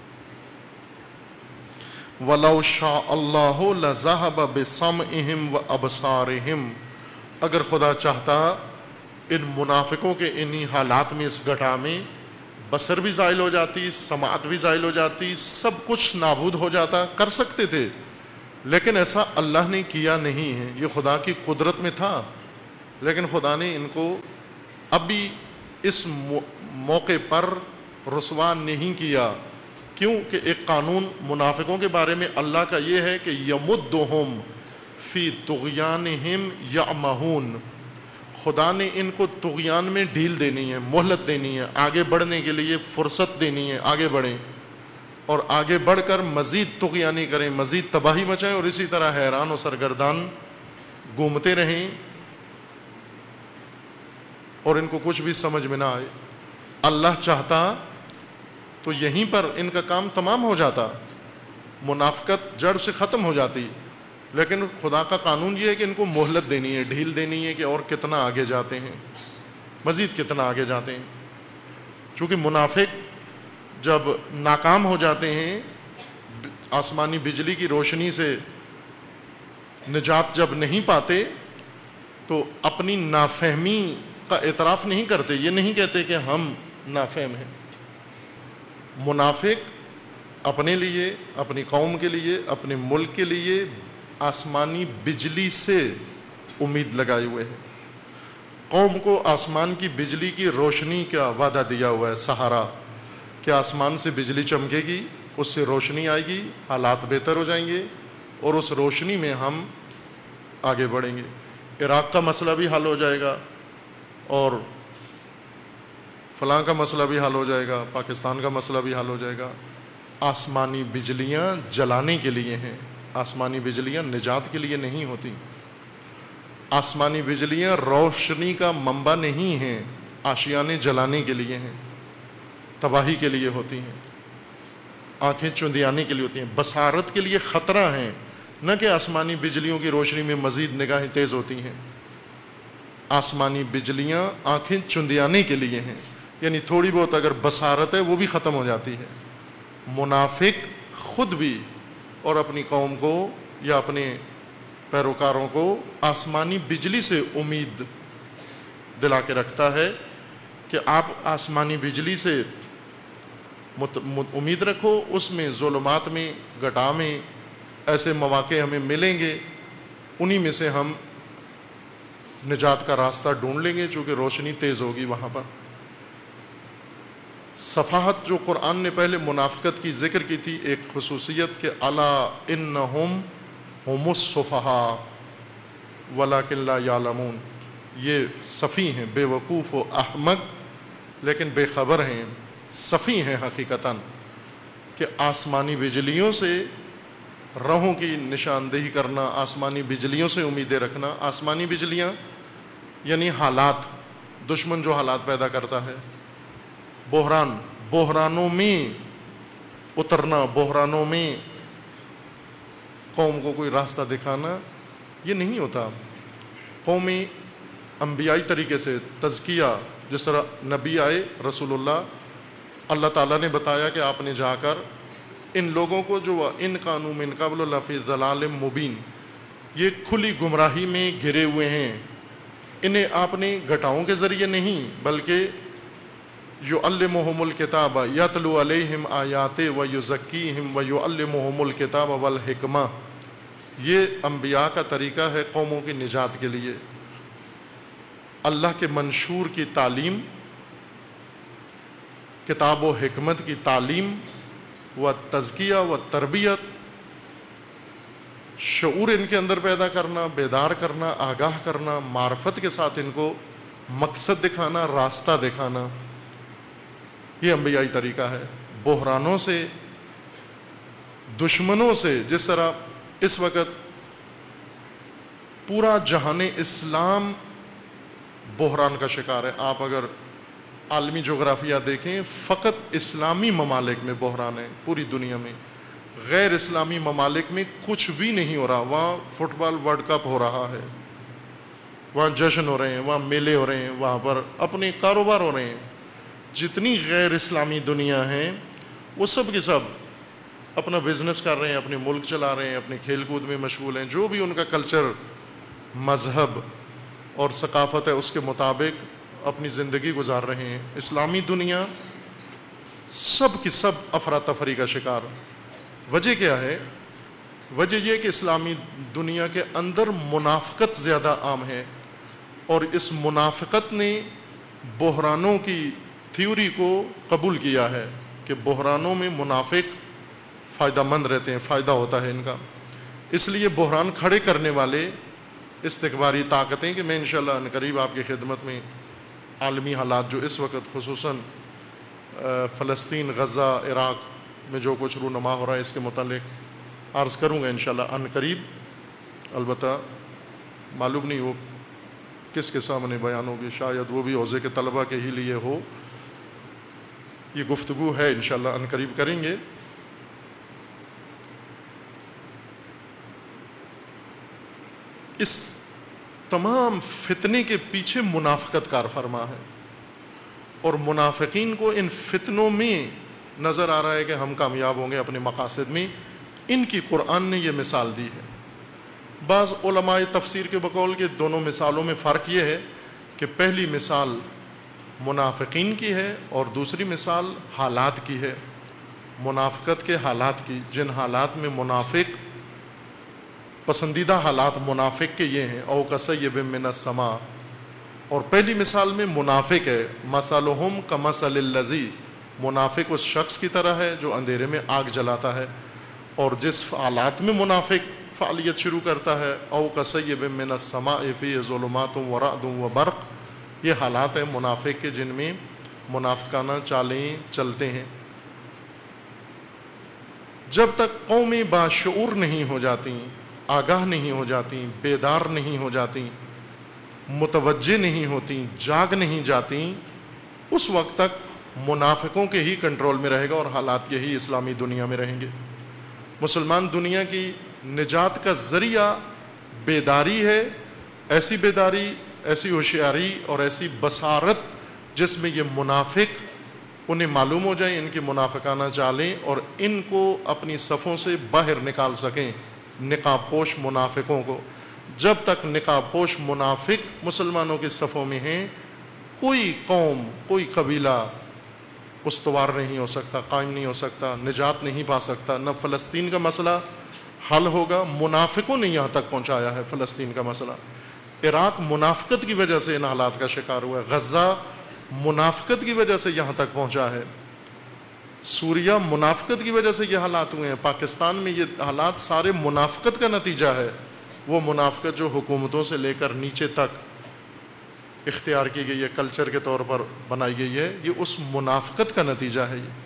وَلَوْ شَاءَ اللَّهُ لَذَهَبَ بِسَمْعِهِمْ وَأَبْصَارِهِمْ, اگر خدا چاہتا ان منافقوں کے انہی حالات میں, اس گھٹا میں, بصر بھی زائل ہو جاتی, سماعت بھی زائل ہو جاتی, سب کچھ نابود ہو جاتا. کر سکتے تھے, لیکن ایسا اللہ نے کیا نہیں ہے. یہ خدا کی قدرت میں تھا, لیکن خدا نے ان کو ابھی اس موقع پر رسوا نہیں کیا. کیوں کہ ایک قانون منافقوں کے بارے میں اللہ کا یہ ہے کہ یمدہم فی طغیانہم یعمہون, خدا نے ان کو طغیان میں ڈھیل دینی ہے, مہلت دینی ہے, آگے بڑھنے کے لیے فرصت دینی ہے, آگے بڑھیں اور آگے بڑھ کر مزید طغیانی کریں, مزید تباہی مچائیں, اور اسی طرح حیران و سرگردان گھومتے رہیں اور ان کو کچھ بھی سمجھ میں نہ آئے. اللہ چاہتا تو یہیں پر ان کا کام تمام ہو جاتا, منافقت جڑ سے ختم ہو جاتی. لیکن خدا کا قانون یہ ہے کہ ان کو مہلت دینی ہے, ڈھیل دینی ہے کہ اور کتنا آگے جاتے ہیں, مزید کتنا آگے جاتے ہیں. چونکہ منافق جب ناکام ہو جاتے ہیں, آسمانی بجلی کی روشنی سے نجات جب نہیں پاتے, تو اپنی نافہمی کا اعتراف نہیں کرتے. یہ نہیں کہتے کہ ہم نافہم ہیں. منافق اپنے لیے, اپنی قوم کے لیے, اپنے ملک کے لیے آسمانی بجلی سے امید لگائے ہوئے ہیں. قوم کو آسمان کی بجلی کی روشنی کا وعدہ دیا ہوا ہے، سہارا، کہ آسمان سے بجلی چمکے گی، اس سے روشنی آئے گی، حالات بہتر ہو جائیں گے اور اس روشنی میں ہم آگے بڑھیں گے، عراق کا مسئلہ بھی حل ہو جائے گا اور فلاں کا مسئلہ بھی حل ہو جائے گا، پاکستان کا مسئلہ بھی حل ہو جائے گا۔ آسمانی بجلیاں جلانے کے لیے ہیں، آسمانی بجلیاں نجات کے لیے نہیں ہوتی، آسمانی بجلیاں روشنی کا منبع نہیں ہیں، آشیانے جلانے کے لیے ہیں، تباہی کے لیے ہوتی ہیں، آنکھیں چندیانے کے لیے ہوتی ہیں، بصارت کے لیے خطرہ ہیں، نہ کہ آسمانی بجلیوں کی روشنی میں مزید نگاہیں تیز ہوتی ہیں۔ آسمانی بجلیاں آنکھیں چندیانے کے لیے ہیں، یعنی تھوڑی بہت اگر بصارت ہے وہ بھی ختم ہو جاتی ہے۔ منافق خود بھی اور اپنی قوم کو یا اپنے پیروکاروں کو آسمانی بجلی سے امید دلا کے رکھتا ہے کہ آپ آسمانی بجلی سے امید رکھو، اس میں ظلمات میں، گٹا میں ایسے مواقع ہمیں ملیں گے، انہی میں سے ہم نجات کا راستہ ڈھونڈ لیں گے، چونکہ روشنی تیز ہوگی وہاں پر۔ صفاحت جو قرآن نے پہلے منافقت کی ذکر کی تھی، ایک خصوصیت کہ الا انہم ہم الصفہاء ولکن لا یعلمون، یہ صفی ہیں، بے وقوف و احمق لیکن بے خبر ہیں، صفی ہیں حقیقتاً، کہ آسمانی بجلیوں سے راہوں کی نشاندہی کرنا، آسمانی بجلیوں سے امیدیں رکھنا۔ آسمانی بجلیاں یعنی حالات، دشمن جو حالات پیدا کرتا ہے، بحران، بحرانوں میں اترنا، بحرانوں میں قوم کو کوئی راستہ دکھانا، یہ نہیں ہوتا۔ قومی انبیائی طریقے سے تزکیہ، جس طرح نبی آئے رسول اللہ، اللہ تعالیٰ نے بتایا کہ آپ نے جا کر ان لوگوں کو جو ان کانوا من قبل لفی ضلال مبین، یہ کھلی گمراہی میں گھرے ہوئے ہیں، انہیں آپ نے گھٹاؤں کے ذریعے نہیں بلکہ یعلمہم الکتاب یتلو علیہم آیات ویزکیہم ویعلمہم الکتاب والحکمہ، یہ انبیاء کا طریقہ ہے قوموں کی نجات کے لیے۔ اللہ کے منشور کی تعلیم، کتاب و حکمت کی تعلیم و تزکیہ و تربیت، شعور ان کے اندر پیدا کرنا، بیدار کرنا، آگاہ کرنا، معرفت کے ساتھ ان کو مقصد دکھانا، راستہ دکھانا، یہ انبیائی طریقہ ہے۔ بحرانوں سے، دشمنوں سے، جس طرح اس وقت پورا جہان اسلام بحران کا شکار ہے۔ آپ اگر عالمی جغرافیہ دیکھیں، فقط اسلامی ممالک میں بحران ہے، پوری دنیا میں غیر اسلامی ممالک میں کچھ بھی نہیں ہو رہا۔ وہاں فٹ بال ورلڈ کپ ہو رہا ہے، وہاں جشن ہو رہے ہیں، وہاں میلے ہو رہے ہیں، وہاں پر اپنے کاروبار ہو رہے ہیں۔ جتنی غیر اسلامی دنیا ہیں وہ سب کے سب اپنا بزنس کر رہے ہیں، اپنے ملک چلا رہے ہیں، اپنے کھیل کود میں مشغول ہیں، جو بھی ان کا کلچر، مذہب اور ثقافت ہے اس کے مطابق اپنی زندگی گزار رہے ہیں۔ اسلامی دنیا سب کی سب افراتفری کا شکار۔ وجہ کیا ہے؟ وجہ یہ کہ اسلامی دنیا کے اندر منافقت زیادہ عام ہے، اور اس منافقت نے بحرانوں کی تھیوری کو قبول کیا ہے کہ بحرانوں میں منافق فائدہ مند رہتے ہیں، فائدہ ہوتا ہے ان کا۔ اس لیے بحران کھڑے کرنے والے استکباری طاقتیں، کہ میں انشاءاللہ عنقریب آپ کی خدمت میں عالمی حالات جو اس وقت خصوصاً فلسطین، غزہ، عراق میں جو کچھ رونما ہو رہا ہے اس کے متعلق عرض کروں گا انشاءاللہ عنقریب۔ البتہ معلوم نہیں وہ کس کے سامنے بیان ہوگی، شاید وہ بھی حوزے کے طلبہ کے ہی لیے ہو۔ یہ گفتگو ہے انشاءاللہ عنقریب کریں گے۔ اس تمام فتنے کے پیچھے منافقت کار فرما ہے، اور منافقین کو ان فتنوں میں نظر آ رہا ہے کہ ہم کامیاب ہوں گے اپنے مقاصد میں۔ ان کی قرآن نے یہ مثال دی ہے۔ بعض علماء تفسیر کے بقول کے دونوں مثالوں میں فرق یہ ہے کہ پہلی مثال منافقین کی ہے اور دوسری مثال حالات کی ہے، منافقت کے حالات کی، جن حالات میں منافق، پسندیدہ حالات منافق کے یہ ہیں، او کصیب من السماء، اور پہلی مثال میں منافق ہے، مثلہم کمثل الذی، منافق اس شخص کی طرح ہے جو اندھیرے میں آگ جلاتا ہے، اور جس حالات میں منافق فعالیت شروع کرتا ہے، او کصیب من السماء فیہ ظلمات ورعد وبرق، یہ حالات ہیں منافق کے جن میں منافقانہ چالیں چلتے ہیں۔ جب تک قومیں باشعور نہیں ہو جاتی، آگاہ نہیں ہو جاتی، بیدار نہیں ہو جاتی، متوجہ نہیں ہوتی، جاگ نہیں جاتی، اس وقت تک منافقوں کے ہی کنٹرول میں رہے گا اور حالات یہی اسلامی دنیا میں رہیں گے۔ مسلمان دنیا کی نجات کا ذریعہ بیداری ہے، ایسی بیداری، ایسی ہوشیاری اور ایسی بصارت جس میں یہ منافق انہیں معلوم ہو جائیں ان کی منافقانہ چالیں اور ان کو اپنی صفوں سے باہر نکال سکیں، نقاب پوش منافقوں کو۔ جب تک نقاب پوش منافق مسلمانوں کی صفوں میں ہیں، کوئی قوم، کوئی قبیلہ استوار نہیں ہو سکتا، قائم نہیں ہو سکتا، نجات نہیں پا سکتا۔ نہ فلسطین کا مسئلہ حل ہوگا، منافقوں نے یہاں تک پہنچایا ہے فلسطین کا مسئلہ۔ عراق منافقت کی وجہ سے ان حالات کا شکار ہوا ہے، غزہ منافقت کی وجہ سے یہاں تک پہنچا ہے، سوریہ منافقت کی وجہ سے یہ حالات ہوئے ہیں، پاکستان میں یہ حالات سارے منافقت کا نتیجہ ہے۔ وہ منافقت جو حکومتوں سے لے کر نیچے تک اختیار کی گئی ہے، کلچر کے طور پر بنائی گئی ہے، یہ اس منافقت کا نتیجہ ہے۔ یہ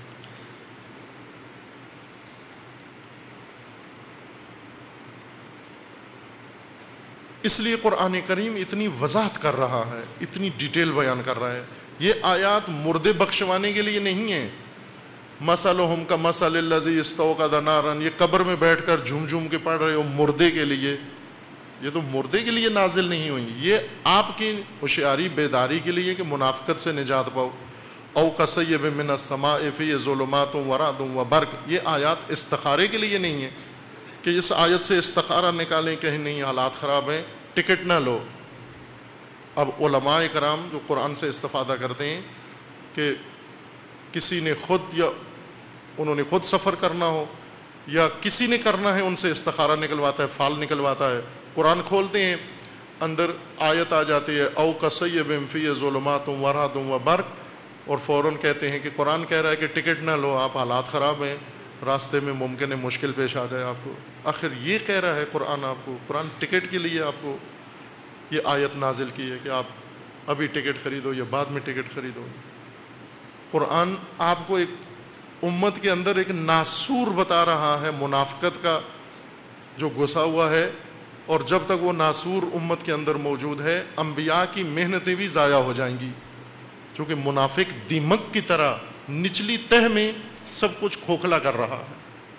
اس لیے قرآن کریم اتنی وضاحت کر رہا ہے، اتنی ڈیٹیل بیان کر رہا ہے۔ یہ آیات مردے بخشوانے کے لیے نہیں ہیں، مثلہم کمثل الذی استوقد نارا، یہ قبر میں بیٹھ کر جھوم جھوم کے پڑھ رہے ہو مردے کے لیے، یہ تو مردے کے لیے نازل نہیں ہوئی، یہ آپ کی ہوشیاری بیداری کے لیے کہ منافقت سے نجات پاؤ۔ او کصیب من السماء فیہ ظلمات ورعد وبرق، یہ آیات استخارے کے لیے نہیں ہے کہ اس آیت سے استخارہ نکالیں کہ نہیں حالات خراب ہیں، ٹکٹ نہ لو۔ اب علماء کرام جو قرآن سے استفادہ کرتے ہیں کہ کسی نے خود یا انہوں نے خود سفر کرنا ہو یا کسی نے کرنا ہے، ان سے استخارہ نکلواتا ہے، فال نکلواتا ہے، قرآن کھولتے ہیں، اندر آیت آ جاتی ہے او کصیب فیہ ظلمات ورعد وبرق، اور فوراً کہتے ہیں کہ قرآن کہہ رہا ہے کہ ٹکٹ نہ لو، آپ حالات خراب ہیں، راستے میں ممکن ہے مشکل پیش آ جائے آپ کو۔ آخر یہ کہہ رہا ہے قرآن آپ کو، قرآن ٹکٹ کے لیے آپ کو یہ آیت نازل کی ہے کہ آپ ابھی ٹکٹ خریدو یا بعد میں ٹکٹ خریدو۔ قرآن آپ کو ایک امت کے اندر ایک ناسور بتا رہا ہے منافقت کا جو گھسا ہوا ہے، اور جب تک وہ ناسور امت کے اندر موجود ہے انبیاء کی محنتیں بھی ضائع ہو جائیں گی، چونکہ منافق دیمک کی طرح نچلی تہ میں سب کچھ کھوکھلا کر رہا ہے۔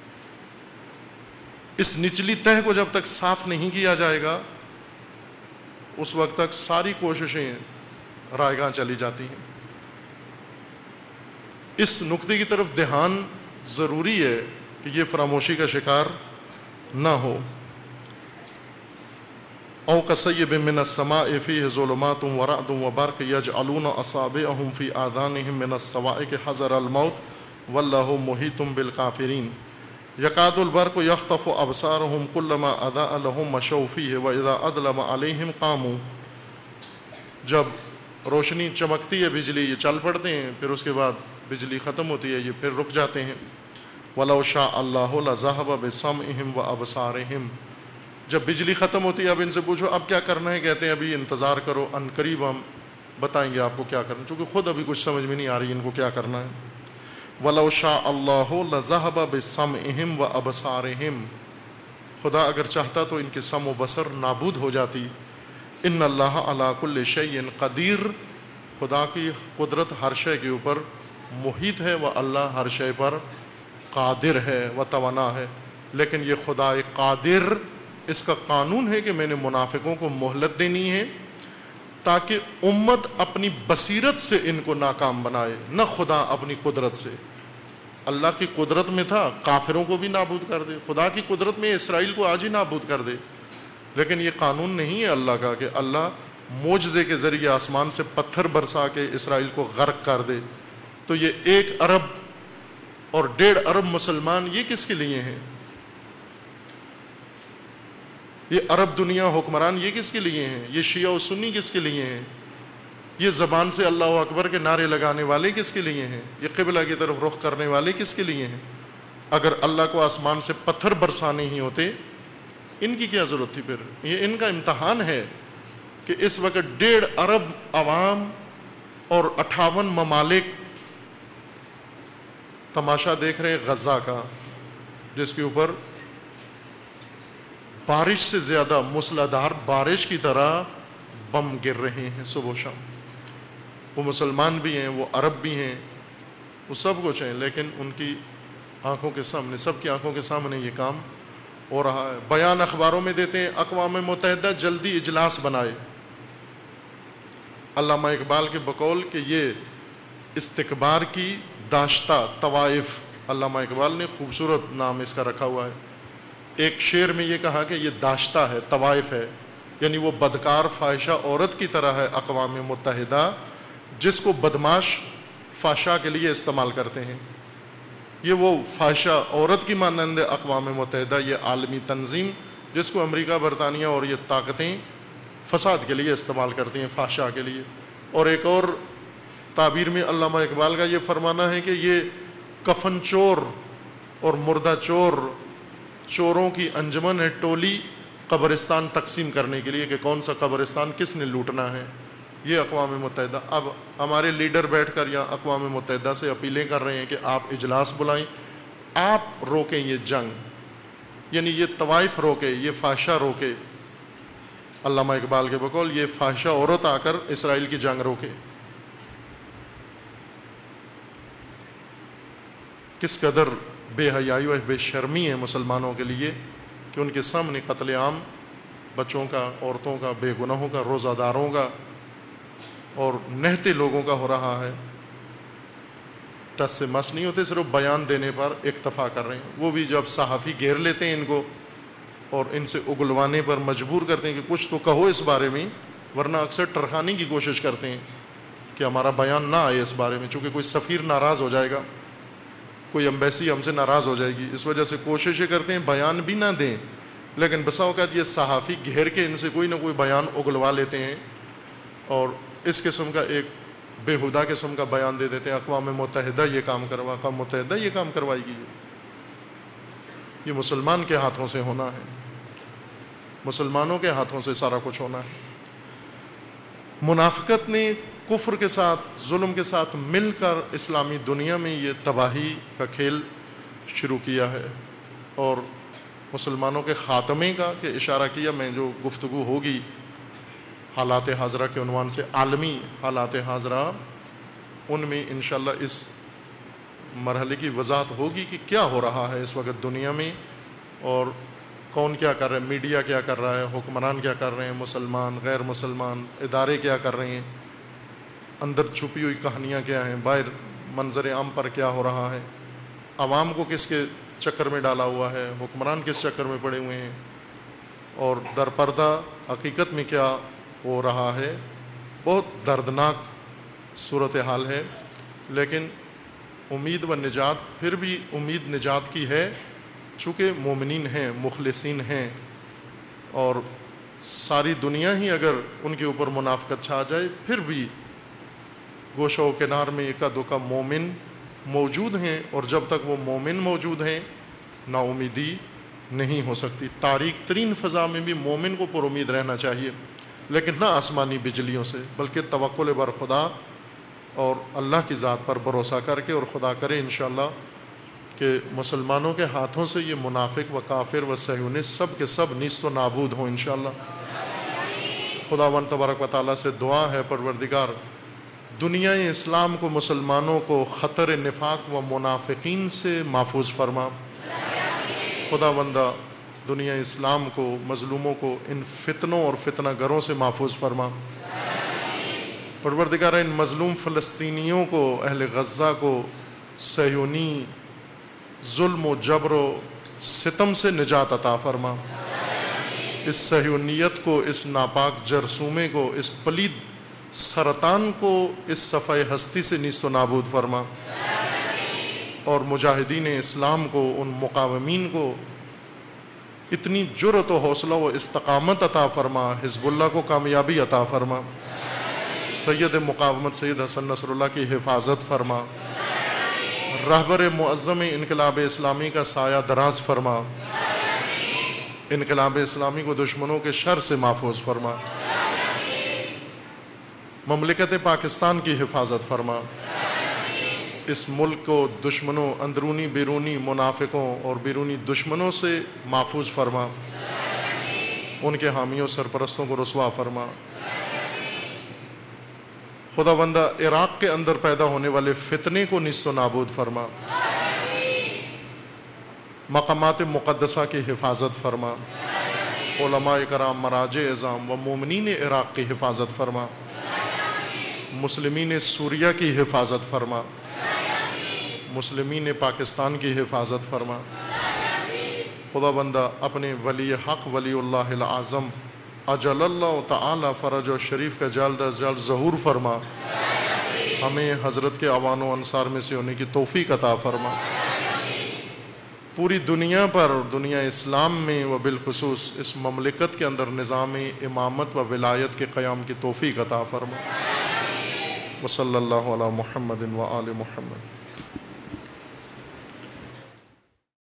اس نچلی تہ کو جب تک صاف نہیں کیا جائے گا اس وقت تک ساری کوششیں رائیگاں چلی جاتی ہیں۔ اس نقطے کی طرف دھیان ضروری ہے کہ یہ فراموشی کا شکار نہ ہو۔ او کصیب من السماء فیہ ظلمات ورعد وبرق یجعلون اصابعهم فی آذانهم من الصواعق حذر الموت واللہ محیط بالکافرین یکاد البرق یخطف ابصارهم کلما اضاء لهم مشوا فیہ واذا اظلم علیہم قاموا، جب روشنی چمکتی ہے بجلی یہ چل پڑتے ہیں، پھر اس کے بعد بجلی ختم ہوتی ہے یہ پھر رک جاتے ہیں۔ وَلَوْ شَاءَ اللَّهُ لَذَهَبَ بِسَمْعِهِمْ وَأَبْصَارِهِمْ، جب بجلی ختم ہوتی ہے اب ان سے پوچھو اب کیا کرنا ہے، کہتے ہیں ابھی انتظار کرو، ان قریب ہم بتائیں گے آپ کو کیا کرنا، چونکہ خود ابھی کچھ سمجھ میں نہیں آ رہی ان کو کیا کرنا ہے۔ وَلَوْ شَاءَ اللَّهُ لَذَهَبَ بِسَمْعِهِمْ وَأَبْصَارِهِمْ، خدا اگر چاہتا تو ان کے سمع و بصر نابود ہو جاتی۔ ان اللہ علی کل شیء قدیر، خدا کی قدرت ہر شے کے اوپر محیط ہے، وہ اللہ ہر شے پر قادر ہے و توانا ہے۔ لیکن یہ خدا قادر، اس کا قانون ہے کہ میں نے منافقوں کو مہلت دینی ہے تاکہ امت اپنی بصیرت سے ان کو ناکام بنائے، نہ خدا اپنی قدرت سے۔ اللہ کی قدرت میں تھا کافروں کو بھی نابود کر دے، خدا کی قدرت میں اسرائیل کو آج ہی نابود کر دے، لیکن یہ قانون نہیں ہے اللہ کا کہ اللہ معجزے کے ذریعے آسمان سے پتھر برسا کے اسرائیل کو غرق کر دے۔ تو یہ ایک ارب اور ڈیڑھ ارب مسلمان یہ کس کے لیے ہیں؟ یہ عرب دنیا حکمران یہ کس کے لیے ہیں؟ یہ شیعہ و سنی کس کے لیے ہیں؟ یہ زبان سے اللہ اکبر کے نعرے لگانے والے کس کے لیے ہیں؟ یہ قبلہ کی طرف رخ کرنے والے کس کے لیے ہیں؟ اگر اللہ کو آسمان سے پتھر برسانے ہی ہوتے ان کی کیا ضرورت تھی؟ پھر یہ ان کا امتحان ہے کہ اس وقت ڈیڑھ ارب عوام اور اٹھاون ممالک تماشا دیکھ رہے ہیں غزہ کا، جس کے اوپر بارش سے زیادہ موسلادھار بارش کی طرح بم گر رہے ہیں صبح و شام۔ وہ مسلمان بھی ہیں، وہ عرب بھی ہیں، وہ سب کچھ ہیں، لیکن ان کی آنکھوں کے سامنے، سب کی آنکھوں کے سامنے یہ کام ہو رہا ہے۔ بیان اخباروں میں دیتے ہیں اقوام متحدہ جلدی اجلاس بنائے۔ علامہ اقبال کے بقول کہ یہ استکبار کی داشتہ طوائف، علامہ اقبال نے خوبصورت نام اس کا رکھا ہوا ہے۔ ایک شعر میں یہ کہا کہ یہ داشتہ ہے، طوائف ہے، یعنی وہ بدکار فاحشہ عورت کی طرح ہے اقوام متحدہ، جس کو بدماش فحشا کے لیے استعمال کرتے ہیں۔ یہ وہ فحشہ عورت کی مانند اقوام متحدہ، یہ عالمی تنظیم جس کو امریکہ، برطانیہ اور یہ طاقتیں فساد کے لیے استعمال کرتی ہیں، فحشا کے لیے۔ اور ایک اور تعبیر میں علامہ اقبال کا یہ فرمانا ہے کہ یہ کفن چور اور مردہ چور، چوروں کی انجمن ہے ٹولی قبرستان تقسیم کرنے کے لیے کہ کون سا قبرستان کس نے لوٹنا ہے۔ یہ اقوام متحدہ۔ اب ہمارے لیڈر بیٹھ کر یا اقوام متحدہ سے اپیلیں کر رہے ہیں کہ آپ اجلاس بلائیں، آپ روکیں یہ جنگ، یعنی یہ طوائف روکے، یہ فحشہ روکے۔ علامہ اقبال کے بقول یہ فحشہ عورت آ کر اسرائیل کی جنگ روکے۔ کس قدر بے حیائی و بے شرمی ہے مسلمانوں کے لیے کہ ان کے سامنے قتل عام بچوں کا، عورتوں کا، بے گناہوں کا، روزہ داروں کا اور نہتے لوگوں کا ہو رہا ہے۔ ٹس سے مس نہیں ہوتے، صرف بیان دینے پر اکتفا کر رہے ہیں۔ وہ بھی جب صحافی گھیر لیتے ہیں ان کو اور ان سے اگلوانے پر مجبور کرتے ہیں کہ کچھ تو کہو اس بارے میں، ورنہ اکثر ٹرکانے کی کوشش کرتے ہیں کہ ہمارا بیان نہ آئے اس بارے میں، چونکہ کوئی سفیر ناراض ہو جائے گا، کوئی ایمبیسی ہم سے ناراض ہو جائے گی، اس وجہ سے کوششیں کرتے ہیں بیان بھی نہ دیں۔ لیکن بسا اوقات یہ صحافی گھیر کے ان سے کوئی نہ کوئی بیان اگلوا لیتے ہیں اور اس قسم کا ایک بےہودہ قسم کا بیان دے دیتے ہیں، اقوام متحدہ یہ کام کروا، اقوام متحدہ یہ کام کروائے گی۔ یہ مسلمان کے ہاتھوں سے ہونا ہے، مسلمانوں کے ہاتھوں سے سارا کچھ ہونا ہے۔ منافقت نے کفر کے ساتھ، ظلم کے ساتھ مل کر اسلامی دنیا میں یہ تباہی کا کھیل شروع کیا ہے اور مسلمانوں کے خاتمے کا کہ اشارہ کیا میں، جو گفتگو ہوگی حالات حاضرہ کے عنوان سے، عالمی حالات حاضرہ، ان میں انشاءاللہ اس مرحلے کی وضاحت ہوگی کہ کیا ہو رہا ہے اس وقت دنیا میں اور کون کیا کر رہا ہے، میڈیا کیا کر رہا ہے، حکمران کیا کر رہے ہیں، مسلمان، غیر مسلمان ادارے کیا کر رہے ہیں، اندر چھپی ہوئی کہانیاں کیا ہیں، باہر منظر عام پر کیا ہو رہا ہے، عوام کو کس کے چکر میں ڈالا ہوا ہے، حکمران کس چکر میں پڑے ہوئے ہیں، اور در پردہ حقیقت میں کیا ہو رہا ہے۔ بہت دردناک صورتحال ہے، لیکن امید و نجات، پھر بھی امید نجات کی ہے، چونکہ مومنین ہیں، مخلصین ہیں، اور ساری دنیا ہی اگر ان کے اوپر منافقت چھا جائے پھر بھی گوشہ و کنار میں ایکا دوکا مومن موجود ہیں، اور جب تک وہ مومن موجود ہیں نا امیدی نہیں ہو سکتی۔ تاریک ترین فضا میں بھی مومن کو پر امید رہنا چاہیے، لیکن نہ آسمانی بجلیوں سے، بلکہ توکل بر خدا اور اللہ کی ذات پر بھروسہ کر کے، اور خدا کرے انشاءاللہ کہ مسلمانوں کے ہاتھوں سے یہ منافق و کافر و صہیونسٹ سب کے سب نیست و نابود ہوں انشاءاللہ۔ خداوند تبارک و تعالیٰ سے دعا ہے پروردگار دنیا اسلام کو، مسلمانوں کو خطر نفاق و منافقین سے محفوظ فرما۔ خداوندہ دنیا اسلام کو، مظلوموں کو ان فتنوں اور فتنہ گروں سے محفوظ فرما۔ پروردگار ان مظلوم فلسطینیوں کو، اہل غزہ کو صہیونی ظلم و جبر و ستم سے نجات عطا فرما۔ اس صہیونیت کو، اس ناپاک جرثومے کو، اس پلید سرطان کو اس صفحہ ہستی سے نیست و نابود فرما، اور مجاہدین اسلام کو، ان مقاومین کو اتنی جرأت و حوصلہ و استقامت عطا فرما، حزب اللہ کو کامیابی عطا فرما، سید مقاومت سید حسن نصر اللہ کی حفاظت فرما، رہبر معظم انقلاب اسلامی کا سایہ دراز فرما، انقلاب اسلامی کو دشمنوں کے شر سے محفوظ فرما، مملکت پاکستان کی حفاظت فرما، اس ملک کو دشمنوں، اندرونی بیرونی منافقوں اور بیرونی دشمنوں سے محفوظ فرما، ان کے حامیوں سرپرستوں کو رسوا فرما۔ خدا بندہ عراق کے اندر پیدا ہونے والے فتنے کو نیست و نابود فرما، مقامات مقدسہ کی حفاظت فرما، علماء کرام، مراجع اعظام و مومنین عراق کی حفاظت فرما، مسلمین سوریہ کی حفاظت فرما، مسلمین پاکستان کی حفاظت فرما۔ خدا بندہ اپنے ولی حق ولی اللہ العظم اجل اللہ تعالی فرج و شریف کا جلد از جلد ظہور فرما، ہمیں حضرت کے اعوان و انصار میں سے ہونے کی توفیق عطا فرما، پوری دنیا پر اور دنیا اسلام میں و بالخصوص اس مملکت کے اندر نظام امامت و ولایت کے قیام کی توفیق عطا فرما۔ وصلی اللہ علی محمد و آل محمد۔